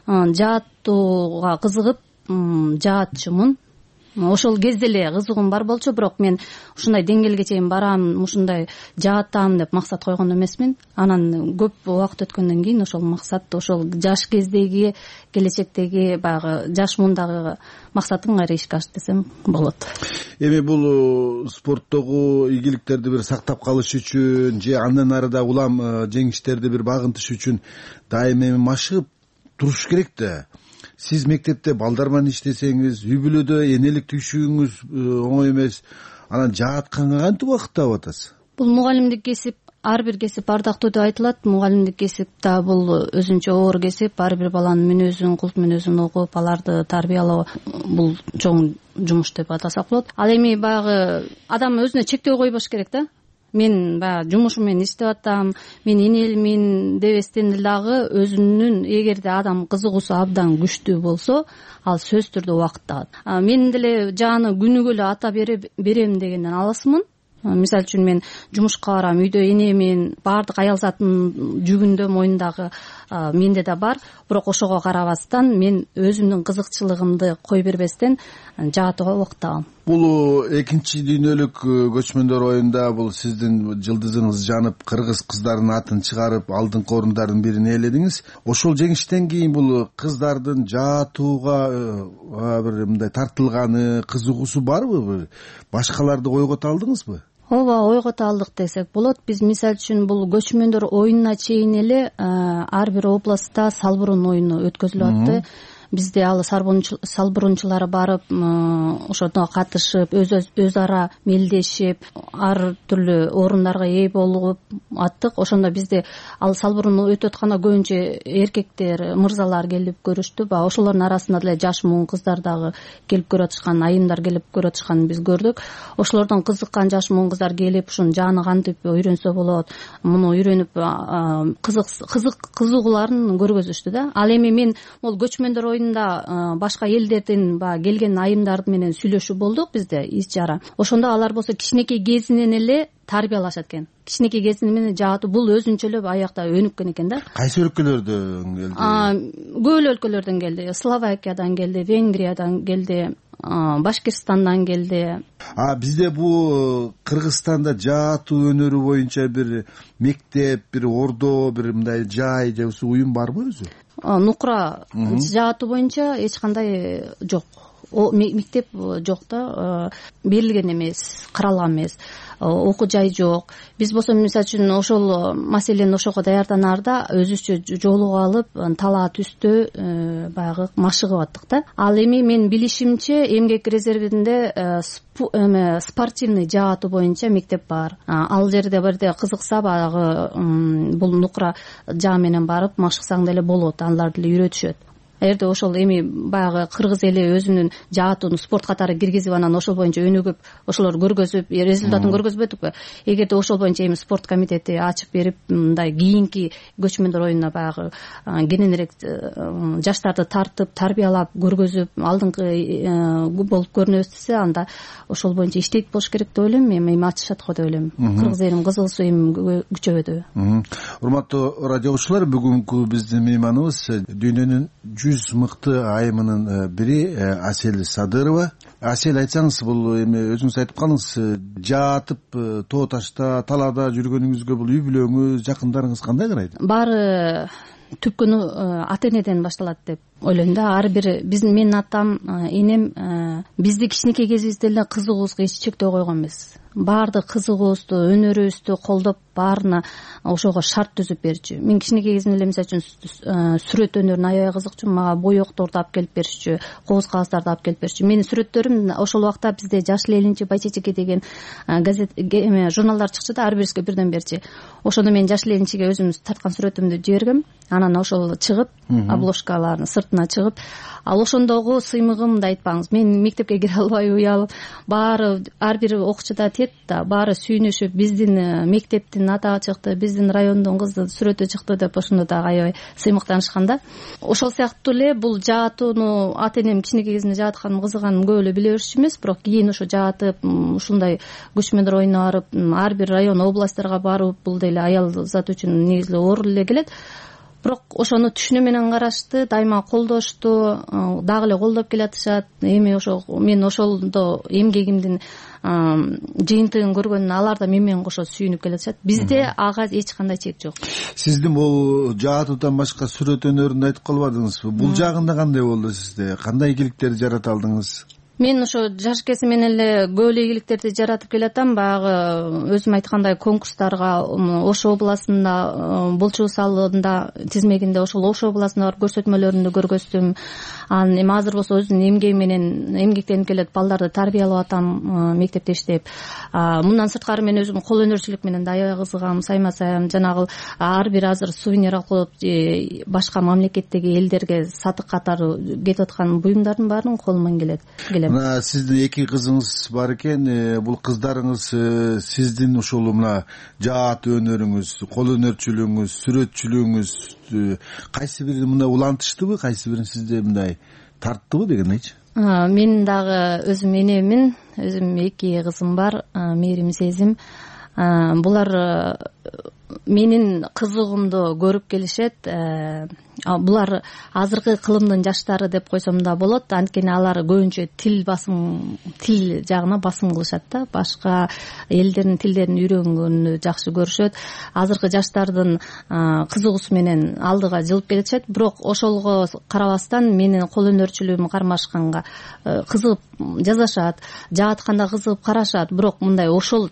Speaker 4: жаатууга кызыгып жаатчумун. Ошол кезде эле кызыгуум бар болчу, бирок мен ушундай деңгээлге чейин барам, ушундай жаатам деп максат койгон эмесмин. Анан көп убакыт өткөндөн кийин ошол максат, ошол жаш кездеги, келечектеги баягы жаш мундагы максатым кайра ишке ашты десем болот.
Speaker 18: Эми бул спорттогу ийгиликтерди бир сактап калыш үчүн же андан ары да улам жеңиштерди бир багынтыш үчүн дайыма эми машыгып туруш керек да. Сиз мектепте балдар менен иштесеңиз, үй бүлөдө энелик түйшүгүңүз оңой эмес. Анан жаатканга кантип убакыт таап атасыз?
Speaker 4: Бул мугалимдик кесип, ар бир кесип ардактуу деп айтылат. Мугалимдик кесип да бул өзүнчө оор кесип, ар бир баланын мүнөзүн, култ мүнөзүн угуп, аларды тарбиялоо бул чоң жумуш деп атасак болот. Ал эми баягы адам өзүнө чектөө койбош керек да. Мен баягы жумушум менен иштеп атам, мен энелимин дебестен дагы өзүнүн эгерде адам кызыгуусу абдан күчтүү болсо, ал сөзсүз түрдө убакыт табат. Мен деле жааны күнүгө эле ата берем дегенден алысмын. Мисалы үчүн мен жумушка барам, үйдө энемин, баардык аял затын жүгүндө мойнундагы менде да бар. Бирок ошого карабастан мен өзүмдүн кызыкчылыгымды кой бербестен жаатууга убакыт табам.
Speaker 18: Бул экинчи дүйнөлүк көчмөндөр оюнда бул сиздин жылдызыңыз жанып, кыргыз кыздарынын атын чыгарып, алдыңкы орундардын бирин ээледиңиз. Ошол жеңиштен кийин бул кыздардын жаатууга бир мындай тартылганы, кызыгуусу барбы? Башкаларды ойгото алдыңызбы?
Speaker 4: Ооба, ойгото алдык десек болот. Биз мисалы үчүн бул көчмөндөр оюнуна чейин эле ар бир областта салбырун оюну өткөзүлүп атты. Бизде ал салбырунчулар барып, ошондо катышып, өз ара мелдешип, ар түрлүү орундарга ээ болуп аттык. Ошондо бизде ал салбыруну өтүп атканда көбүнчө эркектер, мырзалар келип көрүштү. Ба ошолордун арасында деле жаш муун кыздар дагы келип көрүп атышкан, айымдар келип көрүп атышканын биз көрдүк. Ошолордон кызыккан жаш муун кыздар келип, ушун жааны кантип үйрөнсө болот, муну үйрөнүп кызык кызык кызыгууларын көргөзүштү да. Ал эми мен бул көчмөндөр оюну башка элдерден келген айымдар менен сүйлөшүү болдук бизде ич чара. Ошондо алар болсо кичинекей кезинен эле тарбиялашат экен. Кичинекей кезинен жаатуу бул өзүнчө эле аякта өнүккөн экен да.
Speaker 18: Кайсы өлкөлөрдөн келди?
Speaker 4: Көп эле өлкөлөрдөн келди. Словакиядан келди, Венгриядан келди, Башкирстандан келди.
Speaker 18: А бизде бул Кыргызстанда жаатуу өнөрү боюнча бир мектеп, бир ордо, бир мындай жай же уюм барбы өзү?
Speaker 4: Нукра жаатуу боюнча эч кандай жок. Мектеп жок да, берилген эмес, каралган эмес. Окуу жай жок. Биз болсо мисалы үчүн ошол маселени ошого даярданаарда өзүбүзчө жоолук алып, талаа түстө баягы машыгып аттык да. Ал эми мен билишимче эмгек резервинде спортивный жаатуу боюнча мектеп бар. Ал жерде бирде кызыкса баягы бул нукра жаа менен барып машыксаң деле болот, алар деле үйрөтүшөт. эгерде ошол эми баягы кыргыз эли өзүнүн жаатын спорт катары киргизип анан ошол боюнча өнүгүп ошолор көргөзүп результатын көргөзбөдүкпү. Эгерде ошол боюнча эми спорт комитети ачып берип мындай кийинки көчмөндөр оюнуна баягы кененирээк жаштарды тартып тарбиялап көргөзүп алдыңкы болуп көрүнө бергенде анда ошол боюнча иштейт болуш керек деп ойлойм. Эми эми ачышат го деп ойлойм. Кыргыз элинин кызыгуусу эми күчөбөдү.
Speaker 18: Урматтуу радио угуучулар, бүгүнкү биздин мейманыбыз дүйнөнүн жүз мыкты айымынын бири Асель Садырова. Асель, айтсаңыз, бул эми өзүңүз айтып калыңыз, жаатып тоо ташта талаада жүргөнүңүзгө бул үй бүлөңүз, жакындарыңыз кандай карайт?
Speaker 4: Баары түпкүнү ата энеден башталат деп ойлойм да. Ар бир биздин менин атам, энем бизди кичинекей кезибизде эле кызыгуубузга эч чектөө койгон эмес. Баардык кызыгуубузду, өнөрүбүздү колдоп, баарына ошого шарт түзүп берчү. Мен кичинекей кезимде эле мисалы үчүн сүрөт өнөрүнө аябай кызыкчумун. Мага боекторду алып келип беришчү, кооз кагаздарды алып келип беришчү. Менин сүрөттөрүм ошол убакта бизде Жашыл элинчи, Байчечеке деген газет эме журналдар чыкчу да, ар бирибизге бирден берчи. Ошондо мен Жашыл элинчиге өзүм тарткан сүрөтүмдү жибергем. Анан ошол чыгып, обложкаларын сыртына чыгып, ал ошондогу сыймыгымды айтпаңыз. Мен мектепке кире албай уялып, баары ар бир окуучуда тет да, баары сүйүнүшүп, биздин мектептин атагы чыкты, биздин райондун кызы сүрөтү чыкты деп ошондо дагы аябай сыймыктанышкан да. Ошол сыяктуу эле бул жаатууну ата энем кичинекей кезинде жаатканым, кызыганым көп эле биле беришчү эмес, бирок кийин ошо жаатып, ушундай көчмөндөр оюнуна барып, ар бир район, областьтарга барып, бул деле аял зат үчүн негизи оор эле келет. Бирок ошону түшүнүү менен карашты, дайыма колдошту, дагы эле колдоп келатышат. Эми ошо мен ошолдо эмгегимдин жыйынтыгын көргөн алар да мен менен кошо сүйүнүп келатышат. Бизде ага эч кандай чек жок.
Speaker 18: Сиздин бул жаатуудан башка сүрөт өнөрүндү айтып калбадыңызбы? Бул жагында кандай болду сизде? Кандай ийгиликтерди жарата алдыңыз?
Speaker 4: Мен ошо жаш кезим менен эле көп эле ийгиликтерди жаратып келатам. Баягы өзүм айткандай конкурстарга Ош областында, Болчу салында тизмегинде ошол Ош областында барып көрсөтмөлөрүндү көргөздүм. Анан эми азыр болсо өзүмдүн эмгегим менен эмгектенип келет, балдарды тарбиялап атам мектепте иштеп. Мындан сырткары мен өзүм кол өнөрчүлүк менен да аябай кызыгам, сайма саям. Жанагы ар бир азыр сувенир алып башка мамлекеттеги элдерге сатык катары кетип аткан буюмдардын баарын колуман келет.
Speaker 18: Мына сиздин эки кызыңыз бар экен. Бул кыздарыңыз сиздин ушул мына жаат өнөрүңүз, кол өнөрчүлүгүңүз, сүрөтчүлүгүңүз кайсы бирин мындай улантыштыбы, кайсы бирин сизде мындай тарттыбы дегендейчи?
Speaker 4: Мен дагы өзүм энемин, өзүм эки кызым бар, Мээрим, Сезим. Булар менин кызыгуумду көрүп келишет. Булар азыркы кылымдын жаштары деп койсом да болот. Анткени алар көбүнчө тил басым, тил жагына басым кылышат да. Башка элдердин тилдерин үйрөнгөнү жакшы көрүшөт. Азыркы жаштардын кызыгуусу менен алдыга жылып келишет. Бирок ошолго карабастан менин кол өнөрчүлүгүм кармашканга кызыгып жазышат, жаатканда кызыгып карашат. Бирок мындай ошол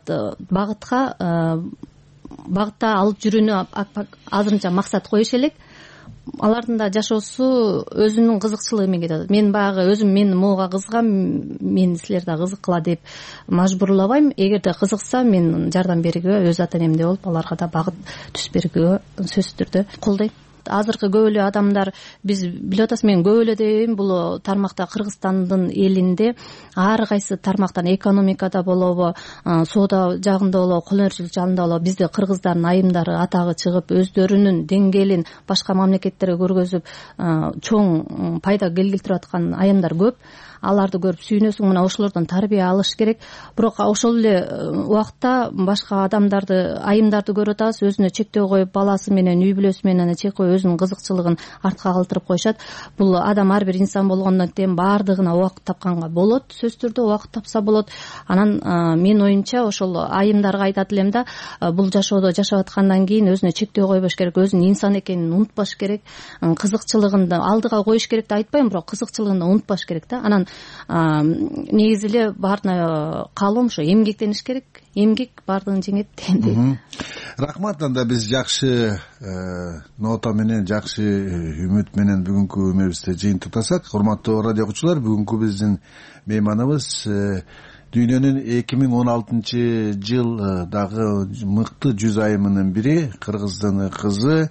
Speaker 4: багытка багытта алып жүрүүнү азырынча максат коюш элек. Алардын да жашоосу өзүнүн кызыкчылыгы менен кетет. Мен баягы өзүм мен могуга кызыгам, мен силер да кызыккыла деп мажбурлабайм. Эгерде кызыкса мен жардам бергенге, өз ата энемдей болуп аларга да багыт түзүп бергенге сөзсүз түрдө колдойм. Азыркы көп эле адамдар, биз билип атасыз, мен көп эле дейм, бул тармакта Кыргызстандын элинде ар кайсы тармактан, экономикада болобу, соода жагында болобу, кол өнөрчүлүк жагында болобу, бизде кыргыздардын айымдары атагы чыгып, өздөрүнүн деңгээлин башка мамлекеттерге көргөзүп, чоң пайда келтирип аткан айымдар көп. Аларды көрүп сүйүнөсүң, мына ошолордон тарбия алыш керек. Бирок ошол эле убакта башка адамдарды, айымдарды көрүп атабыз, өзүнө чектөө коюп, баласы менен, үй бүлөсү менен чек коюп, өзүнүн кызыкчылыгын артка калтырып коюшат. Бул адам ар бир инсан болгондон кийин баардыгына убакыт тапканга болот, сөзсүз түрдө убакыт тапса болот. Анан менин оюмча ошол айымдарга айтат элем да, бул жашоодо жашап аткандан кийин өзүнө чектөө койбош керек, өзүнүн инсан экенин унутпаш керек, кызыкчылыгын алдыга коюш керек деп айтпайм, бирок кызыкчылыгын да унутпаш керек да. Анан негизи эле баарына каалоом ушу эмгектениш керек. Эмгек баардыгын жеңет дегендей.
Speaker 18: Рахмат. Анда биз жакшы нота менен, жакшы үмүт менен бүгүнкү эмебизди жыйынтыктасак. Урматтуу радио окуучулар, бүгүнкү биздин мейманыбыз дүйнөнүн эки миң он алтынчы жылдагы мыкты жүз айымынын бири, кыргыздын кызы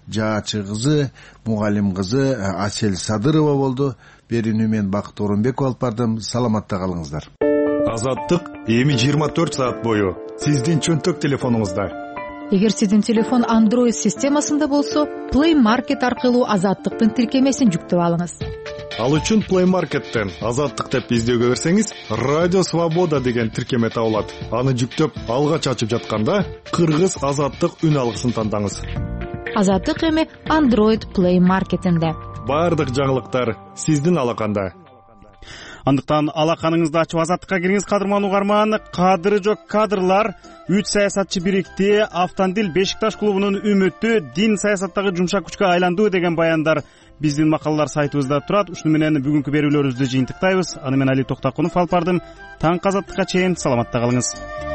Speaker 18: жаачы кызы, мугалим кызы Асель Садырова болду. Берүүнү мен Бакыт Оронбеков алып бардым. Саламатта калыңыздар.
Speaker 26: Азаттык эми жыйырма төрт саат бою сиздин чөнтөк телефонуңузда.
Speaker 19: Эгер сиздин телефон Android системасында болсо, Play Market аркылуу Азаттыктын тиркемесин жүктөп алыңыз.
Speaker 26: Ал үчүн Play Market'тен Азаттык деп издөөгө берсеңиз, Радио Свобода деген тиркеме табылат. Аны жүктөп алгач ачып жатканда кыргыз Азаттык үн алгысын тандаңыз.
Speaker 19: Азаттык эми Android Play Market'инде.
Speaker 26: Бардык жаңылыктар сиздин алаканда.
Speaker 1: Андыктан алаканыңызды ачып Азаттыкка кириңиз, кадырман угарман. Кадыры жок кадрлар. Үч саясатчы бирикти. Автандил Бешикташ клубунун үмүтү дин саясаттагы жумшак күчкө айланды деген баяндар биздин макалалар сайтыбызда турат. Ушуну менен бүгүнкү берүүлөрүбүздү жыйынтыктайбыз. Аны мен Али Токтакунов алып бардым. Таң Азаттыкка чейин саламатта калыңыз.